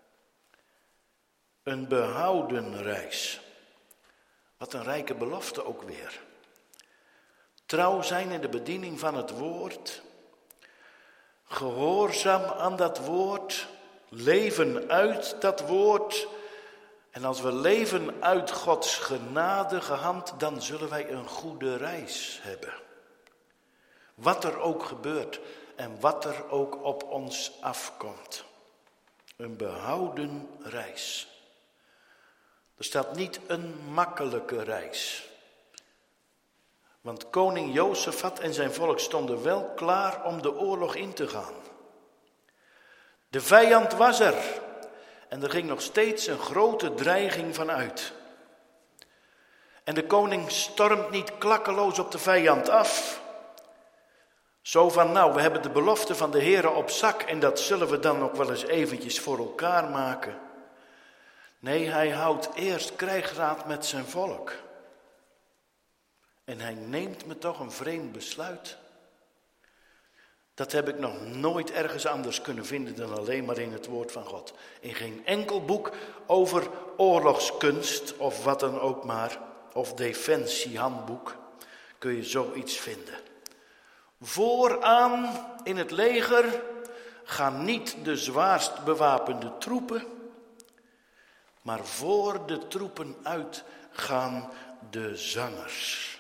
Een behouden reis. Wat een rijke belofte ook weer. Trouw zijn in de bediening van het woord. Gehoorzaam aan dat woord. Leven uit dat woord. En als we leven uit Gods genadige hand, dan zullen wij een goede reis hebben. Wat er ook gebeurt. en wat er ook op ons afkomt. Een behouden reis. Er staat niet een makkelijke reis. Want koning Jozefat en zijn volk stonden wel klaar om de oorlog in te gaan. De vijand was er en er ging nog steeds een grote dreiging van uit. En de koning stormt niet klakkeloos op de vijand af. Zo van, nou, we hebben de belofte van de Heere op zak en dat zullen we dan ook wel eens eventjes voor elkaar maken. Nee, hij houdt eerst krijgsraad met zijn volk. En hij neemt me toch een vreemd besluit. Dat heb ik nog nooit ergens anders kunnen vinden dan alleen maar in het woord van God. In geen enkel boek over oorlogskunst of wat dan ook maar, of defensiehandboek, kun je zoiets vinden. Vooraan in het leger gaan niet de zwaarst bewapende troepen, maar voor de troepen uit gaan de zangers.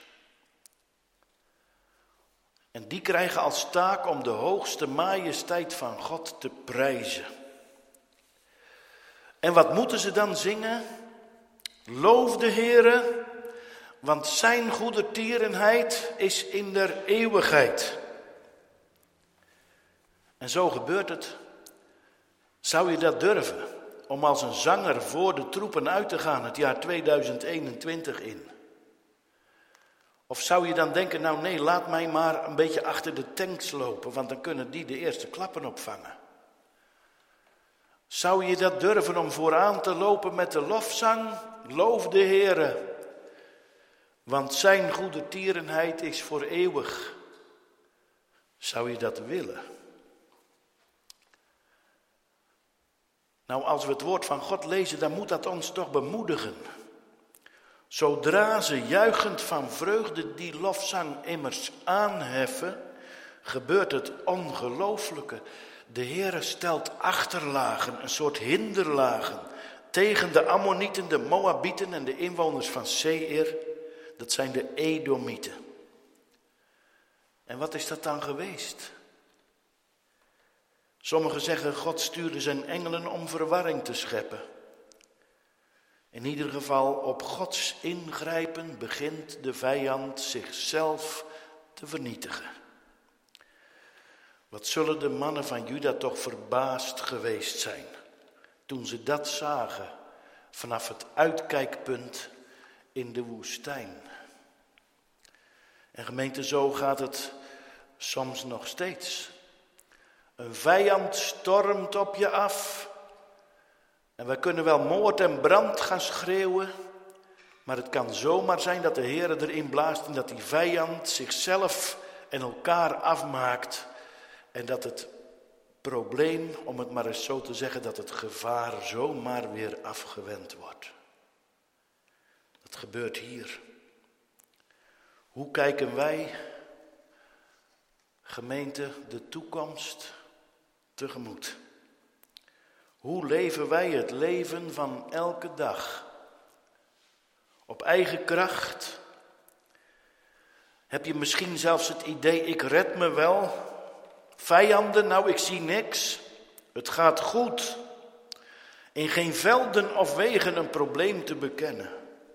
En die krijgen als taak om de hoogste majesteit van God te prijzen. En wat moeten ze dan zingen? Loof de Heere, want zijn goedertierenheid is in der eeuwigheid. En zo gebeurt het. Zou je dat durven? Om als een zanger voor de troepen uit te gaan het jaar tweeduizend eenentwintig in? Of zou je dan denken, nou nee, laat mij maar een beetje achter de tanks lopen, want dan kunnen die de eerste klappen opvangen. Zou je dat durven om vooraan te lopen met de lofzang? Loof de Heere, want zijn goedertierenheid is voor eeuwig. Zou je dat willen? Nou, als we het woord van God lezen, dan moet dat ons toch bemoedigen. Zodra ze juichend van vreugde die lofzang immers aanheffen, gebeurt het ongelooflijke. De Heere stelt achterlagen, een soort hinderlagen, tegen de Ammonieten, de Moabieten en de inwoners van Seir. Dat zijn de Edomieten. En wat is dat dan geweest? Sommigen zeggen, God stuurde zijn engelen om verwarring te scheppen. In ieder geval, op Gods ingrijpen begint de vijand zichzelf te vernietigen. Wat zullen de mannen van Juda toch verbaasd geweest zijn toen ze dat zagen vanaf het uitkijkpunt in de woestijn. En gemeente, zo gaat het soms nog steeds. Een vijand stormt op je af. En wij kunnen wel moord en brand gaan schreeuwen. Maar het kan zomaar zijn dat de Heer erin blaast en dat die vijand zichzelf en elkaar afmaakt. En dat het probleem, om het maar eens zo te zeggen, dat het gevaar zomaar weer afgewend wordt. Dat gebeurt hier. Hoe kijken wij, gemeente, de toekomst tegemoet? Hoe leven wij het leven van elke dag? Op eigen kracht? Heb je misschien zelfs het idee, ik red me wel? Vijanden, nou ik zie niks. Het gaat goed. In geen velden of wegen een probleem te bekennen.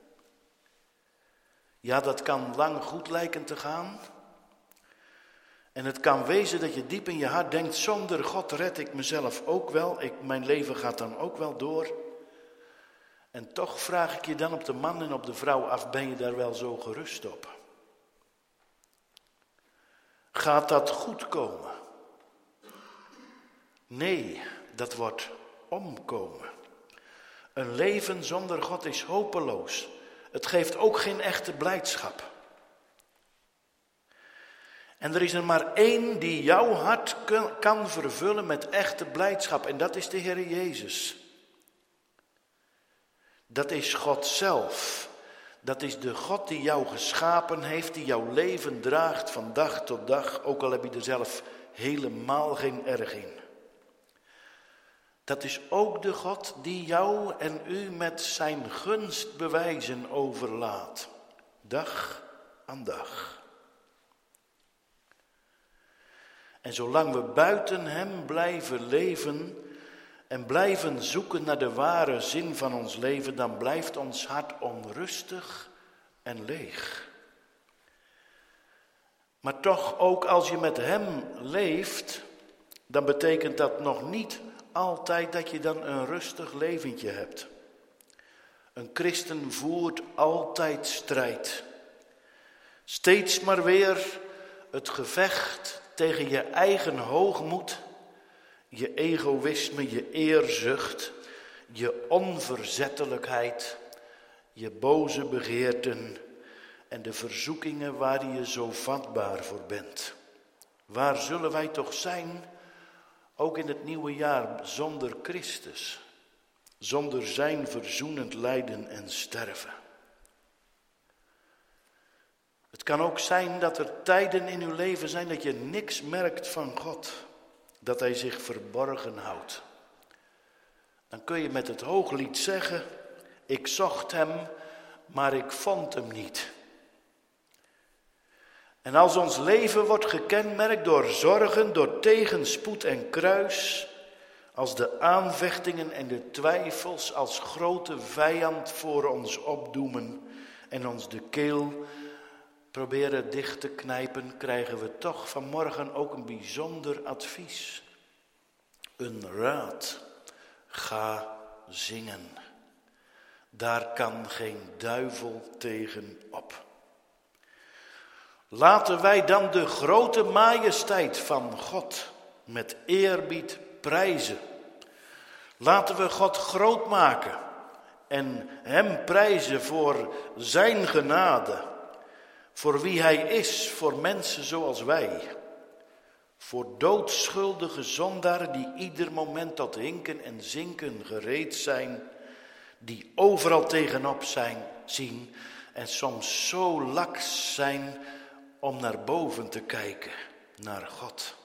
Ja, dat kan lang goed lijken te gaan. En het kan wezen dat je diep in je hart denkt, zonder God red ik mezelf ook wel. Ik, mijn leven gaat dan ook wel door. En toch vraag ik je dan op de man en op de vrouw af, ben je daar wel zo gerust op? Gaat dat goed komen? Nee, dat wordt omkomen. Een leven zonder God is hopeloos. Het geeft ook geen echte blijdschap. En er is er maar één die jouw hart kan vervullen met echte blijdschap. En dat is de Heer Jezus. Dat is God zelf. Dat is de God die jou geschapen heeft, die jouw leven draagt van dag tot dag. Ook al heb je er zelf helemaal geen erg in. Dat is ook de God die jou en u met zijn gunstbewijzen overlaat. Dag aan dag. En zolang we buiten hem blijven leven en blijven zoeken naar de ware zin van ons leven, dan blijft ons hart onrustig en leeg. Maar toch, ook als je met hem leeft, dan betekent dat nog niet altijd dat je dan een rustig leventje hebt. Een christen voert altijd strijd. Steeds maar weer het gevecht tegen je eigen hoogmoed, je egoïsme, je eerzucht, je onverzettelijkheid, je boze begeerten en de verzoekingen waar je zo vatbaar voor bent. Waar zullen wij toch zijn, ook in het nieuwe jaar, zonder Christus, zonder zijn verzoenend lijden en sterven? Het kan ook zijn dat er tijden in uw leven zijn dat je niks merkt van God, dat hij zich verborgen houdt. Dan kun je met het Hooglied zeggen, ik zocht hem, maar ik vond hem niet. En als ons leven wordt gekenmerkt door zorgen, door tegenspoed en kruis, als de aanvechtingen en de twijfels als grote vijand voor ons opdoemen en ons de keel proberen dicht te knijpen, krijgen we toch vanmorgen ook een bijzonder advies. Een raad. Ga zingen. Daar kan geen duivel tegen op. Laten wij dan de grote majesteit van God met eerbied prijzen. Laten we God groot maken en hem prijzen voor zijn genade. Voor wie hij is, voor mensen zoals wij. Voor doodschuldige zondaren die ieder moment tot hinken en zinken gereed zijn. Die overal tegenop zijn, zien en soms zo laks zijn om naar boven te kijken, naar God.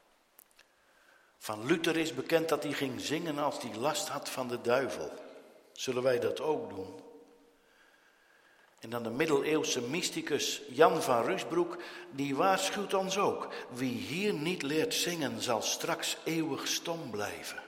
Van Luther is bekend dat hij ging zingen als hij last had van de duivel. Zullen wij dat ook doen? En dan de middeleeuwse mysticus Jan van Ruusbroek, die waarschuwt ons ook. Wie hier niet leert zingen, zal straks eeuwig stom blijven.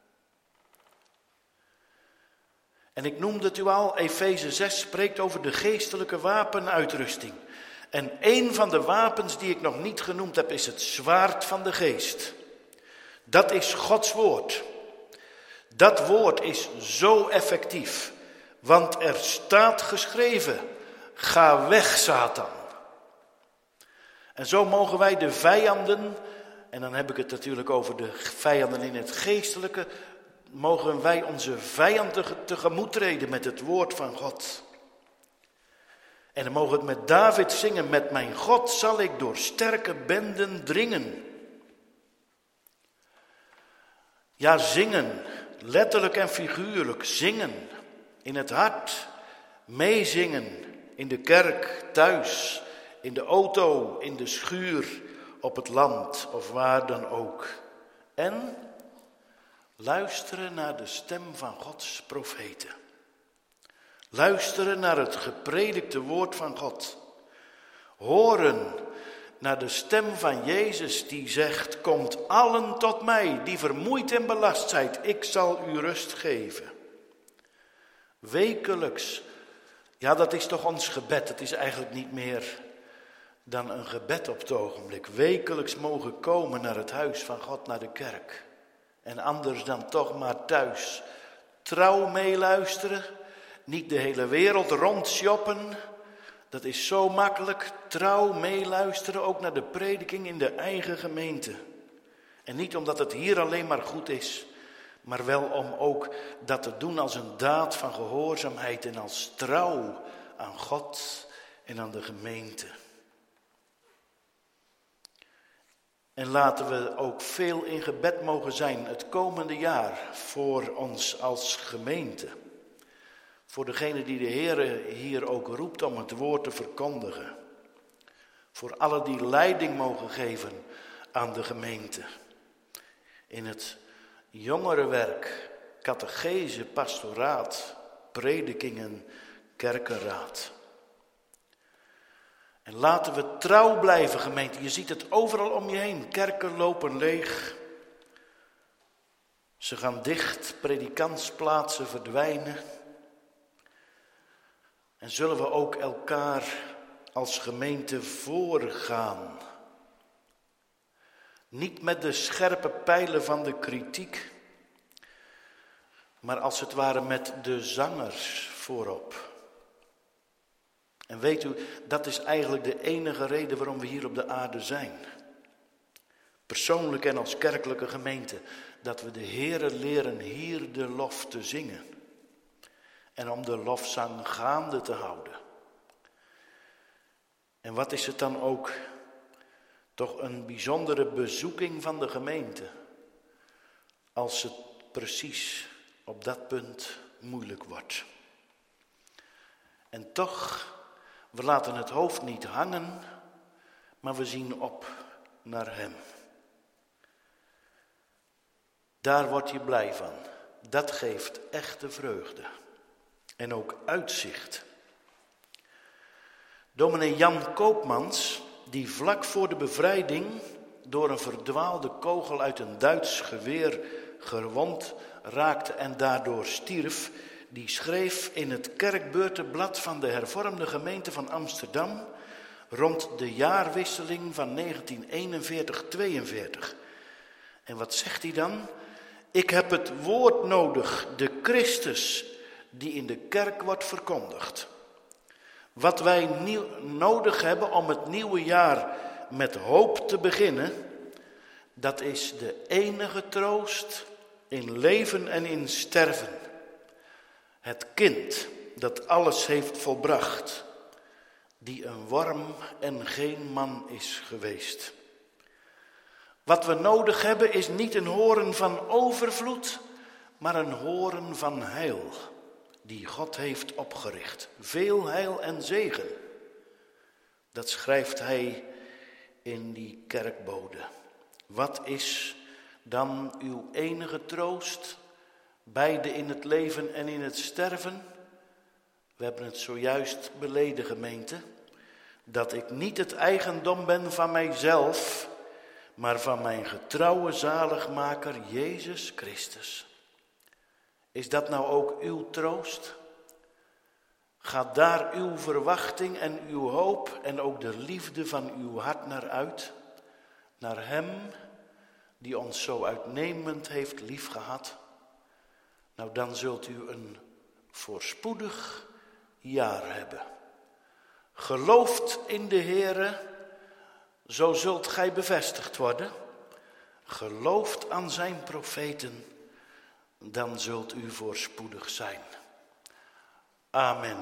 En ik noemde het u al, Efeze zes spreekt over de geestelijke wapenuitrusting. En een van de wapens die ik nog niet genoemd heb, is het zwaard van de geest. Dat is Gods woord. Dat woord is zo effectief. Want er staat geschreven, ga weg Satan. En zo mogen wij de vijanden, en dan heb ik het natuurlijk over de vijanden in het geestelijke, mogen wij onze vijanden tegemoet treden met het woord van God. En dan mogen we het met David zingen, met mijn God zal ik door sterke benden dringen. Ja, zingen, letterlijk en figuurlijk, zingen. In het hart, meezingen, in de kerk, thuis, in de auto, in de schuur, op het land of waar dan ook. En luisteren naar de stem van Gods profeten. Luisteren naar het gepredikte woord van God. Horen naar de stem van Jezus die zegt, komt allen tot mij die vermoeid en belast zijt, ik zal u rust geven. Wekelijks, ja dat is toch ons gebed, het is eigenlijk niet meer dan een gebed op het ogenblik. Wekelijks mogen komen naar het huis van God, naar de kerk. En anders dan toch maar thuis. Trouw meeluisteren, niet de hele wereld rondshoppen. Dat is zo makkelijk. Trouw meeluisteren, ook naar de prediking in de eigen gemeente. En niet omdat het hier alleen maar goed is, maar wel om ook dat te doen als een daad van gehoorzaamheid en als trouw aan God en aan de gemeente. En laten we ook veel in gebed mogen zijn het komende jaar voor ons als gemeente. Voor degene die de Heer hier ook roept om het woord te verkondigen. Voor alle die leiding mogen geven aan de gemeente. In het jongerenwerk, catechese, pastoraat, predikingen, kerkenraad. En laten we trouw blijven, gemeente. Je ziet het overal om je heen. Kerken lopen leeg. Ze gaan dicht, predikantsplaatsen verdwijnen. En zullen we ook elkaar als gemeente voorgaan. Niet met de scherpe pijlen van de kritiek, maar als het ware met de zangers voorop. En weet u, dat is eigenlijk de enige reden waarom we hier op de aarde zijn. Persoonlijk en als kerkelijke gemeente, dat we de Heere leren hier de lof te zingen. En om de lofzang gaande te houden. En wat is het dan ook toch een bijzondere bezoeking van de gemeente, als het precies op dat punt moeilijk wordt. En toch, we laten het hoofd niet hangen, maar we zien op naar Hem. Daar word je blij van. Dat geeft echte vreugde. En ook uitzicht. Dominee Jan Koopmans, die vlak voor de bevrijding door een verdwaalde kogel uit een Duits geweer gewond raakte en daardoor stierf, die schreef in het kerkbeurtenblad van de hervormde gemeente van Amsterdam rond de jaarwisseling van negentien eenenveertig tweeënveertig. En wat zegt hij dan? Ik heb het woord nodig, de Christus, die in de kerk wordt verkondigd. Wat wij nieuw, nodig hebben om het nieuwe jaar met hoop te beginnen, dat is de enige troost in leven en in sterven. Het kind dat alles heeft volbracht, die een worm en geen man is geweest. Wat we nodig hebben is niet een horen van overvloed, maar een horen van heil, die God heeft opgericht. Veel heil en zegen. Dat schrijft hij in die kerkbode. Wat is dan uw enige troost, beide in het leven en in het sterven? We hebben het zojuist beleden, gemeente, dat ik niet het eigendom ben van mijzelf, maar van mijn getrouwe zaligmaker Jezus Christus. Is dat nou ook uw troost? Gaat daar uw verwachting en uw hoop en ook de liefde van uw hart naar uit? Naar Hem die ons zo uitnemend heeft liefgehad? Nou, dan zult u een voorspoedig jaar hebben. Gelooft in de Heere, zo zult gij bevestigd worden. Gelooft aan zijn profeten, dan zult u voorspoedig zijn. Amen.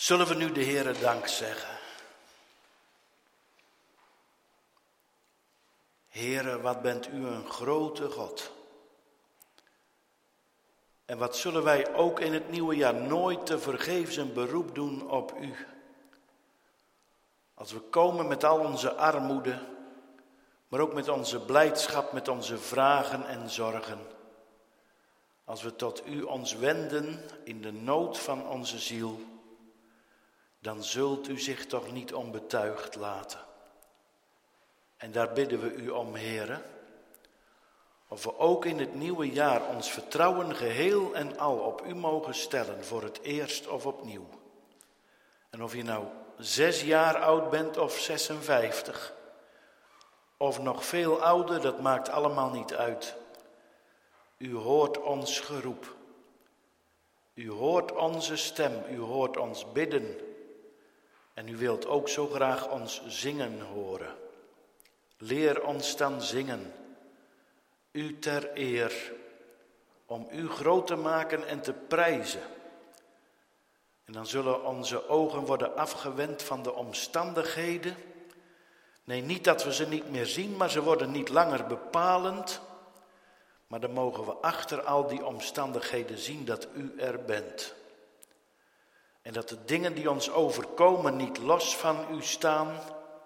Zullen we nu de Heere dank zeggen? Heere, wat bent u een grote God. En wat zullen wij ook in het nieuwe jaar nooit te vergeefs een beroep doen op u. Als we komen met al onze armoede, maar ook met onze blijdschap, met onze vragen en zorgen. Als we tot u ons wenden in de nood van onze ziel, dan zult u zich toch niet onbetuigd laten. En daar bidden we u om, Heere, of we ook in het nieuwe jaar ons vertrouwen geheel en al op u mogen stellen, voor het eerst of opnieuw. En of je nou zes jaar oud bent of zesenvijftig, of nog veel ouder, dat maakt allemaal niet uit. U hoort ons geroep. U hoort onze stem, u hoort ons bidden. En u wilt ook zo graag ons zingen horen. Leer ons dan zingen, u ter eer, om u groot te maken en te prijzen. En dan zullen onze ogen worden afgewend van de omstandigheden. Nee, niet dat we ze niet meer zien, maar ze worden niet langer bepalend. Maar dan mogen we achter al die omstandigheden zien dat u er bent. En dat de dingen die ons overkomen niet los van u staan,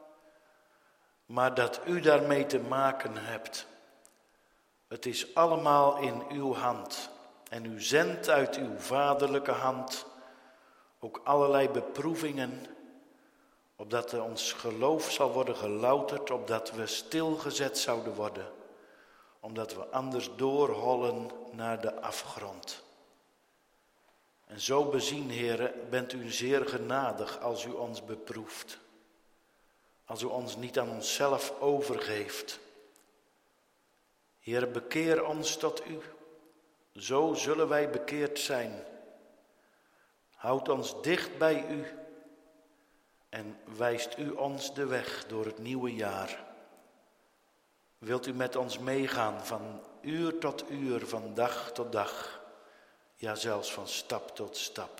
maar dat u daarmee te maken hebt. Het is allemaal in uw hand. En u zendt uit uw vaderlijke hand ook allerlei beproevingen, opdat ons geloof zal worden gelouterd, opdat we stilgezet zouden worden, omdat we anders doorhollen naar de afgrond. En zo bezien, Heere, bent u zeer genadig als u ons beproeft. Als u ons niet aan onszelf overgeeft. Heere, bekeer ons tot u. Zo zullen wij bekeerd zijn. Houd ons dicht bij u. En wijst u ons de weg door het nieuwe jaar. Wilt u met ons meegaan van uur tot uur, van dag tot dag. Ja, zelfs van stap tot stap.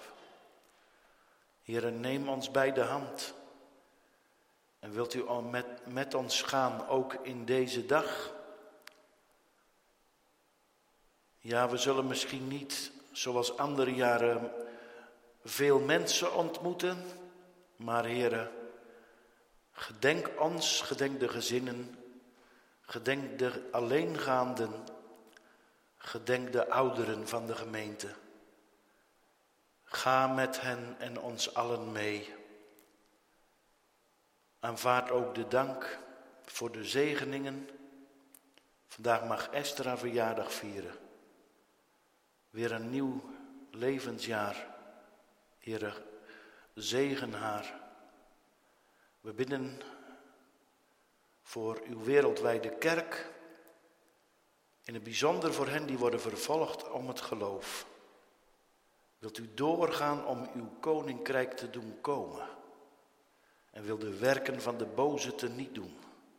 Heere, neem ons bij de hand. En wilt u met, met ons gaan, ook in deze dag? Ja, we zullen misschien niet, zoals andere jaren, veel mensen ontmoeten. Maar Heere, gedenk ons, gedenk de gezinnen, gedenk de alleengaanden, gedenk de ouderen van de gemeente. Ga met hen en ons allen mee. Aanvaard ook de dank voor de zegeningen. Vandaag mag Esther haar verjaardag vieren. Weer een nieuw levensjaar. Heere, zegen haar. We bidden voor uw wereldwijde kerk. In het bijzonder voor hen die worden vervolgd om het geloof. Wilt u doorgaan om uw koninkrijk te doen komen. En wil de werken van de boze te niet doen.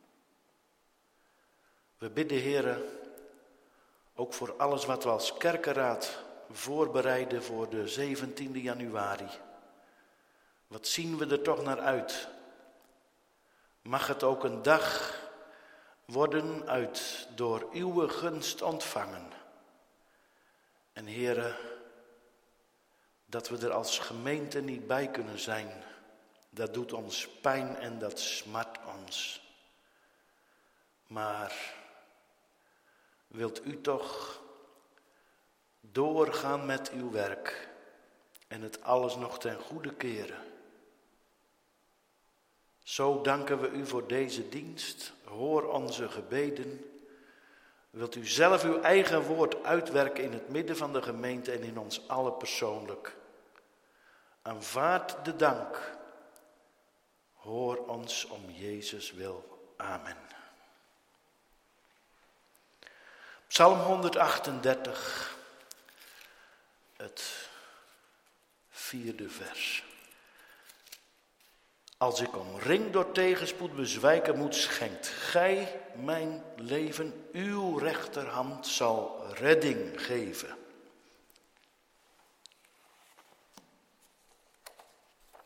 We bidden, Heere, ook voor alles wat we als kerkenraad voorbereiden voor de zeventiende januari. Wat zien we er toch naar uit? Mag het ook een dag worden uit door uw gunst ontvangen. En Heere, dat we er als gemeente niet bij kunnen zijn, dat doet ons pijn en dat smart ons. Maar wilt u toch doorgaan met uw werk en het alles nog ten goede keren? Zo danken we u voor deze dienst. Hoor onze gebeden. Wilt u zelf uw eigen woord uitwerken in het midden van de gemeente en in ons allen persoonlijk. Aanvaard de dank. Hoor ons om Jezus wil. Amen. Psalm honderdachtendertig, het vierde vers. Als ik omringd door tegenspoed bezwijken moet, schenkt gij mijn leven, uw rechterhand zal redding geven.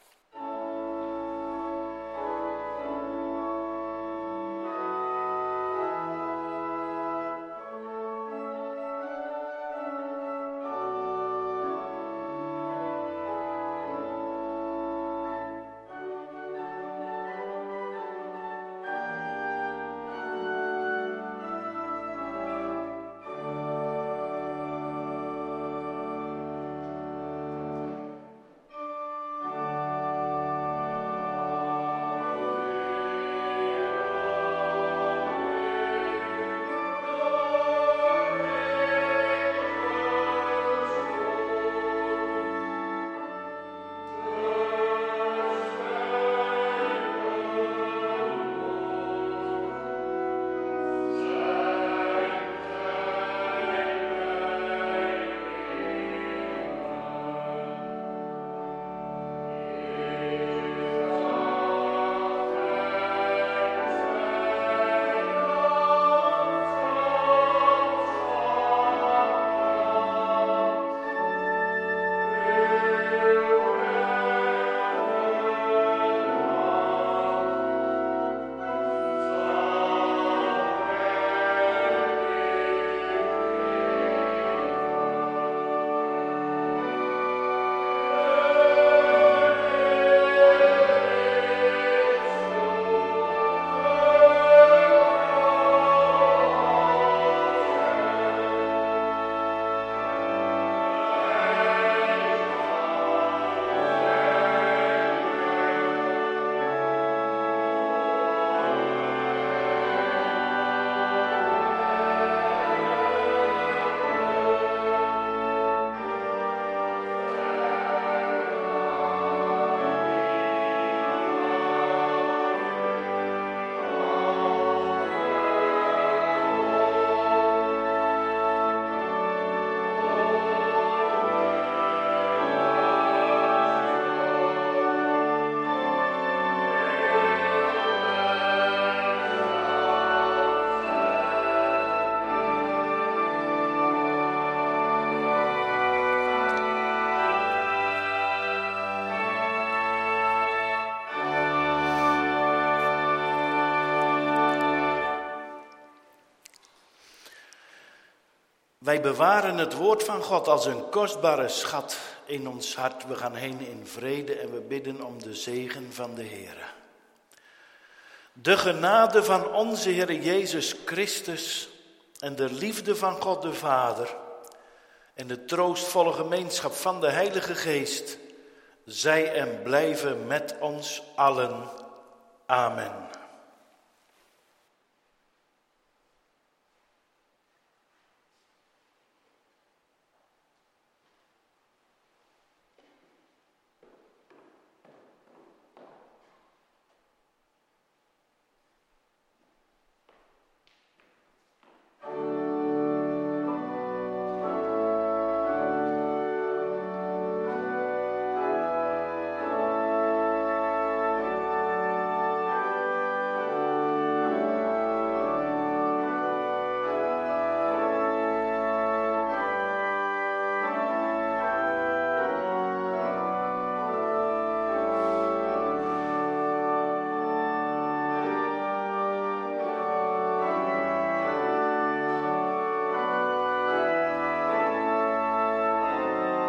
Wij bewaren het woord van God als een kostbare schat in ons hart. We gaan heen in vrede en we bidden om de zegen van de Heer. De genade van onze Heer Jezus Christus en de liefde van God de Vader en de troostvolle gemeenschap van de Heilige Geest, zij en blijven met ons allen. Amen.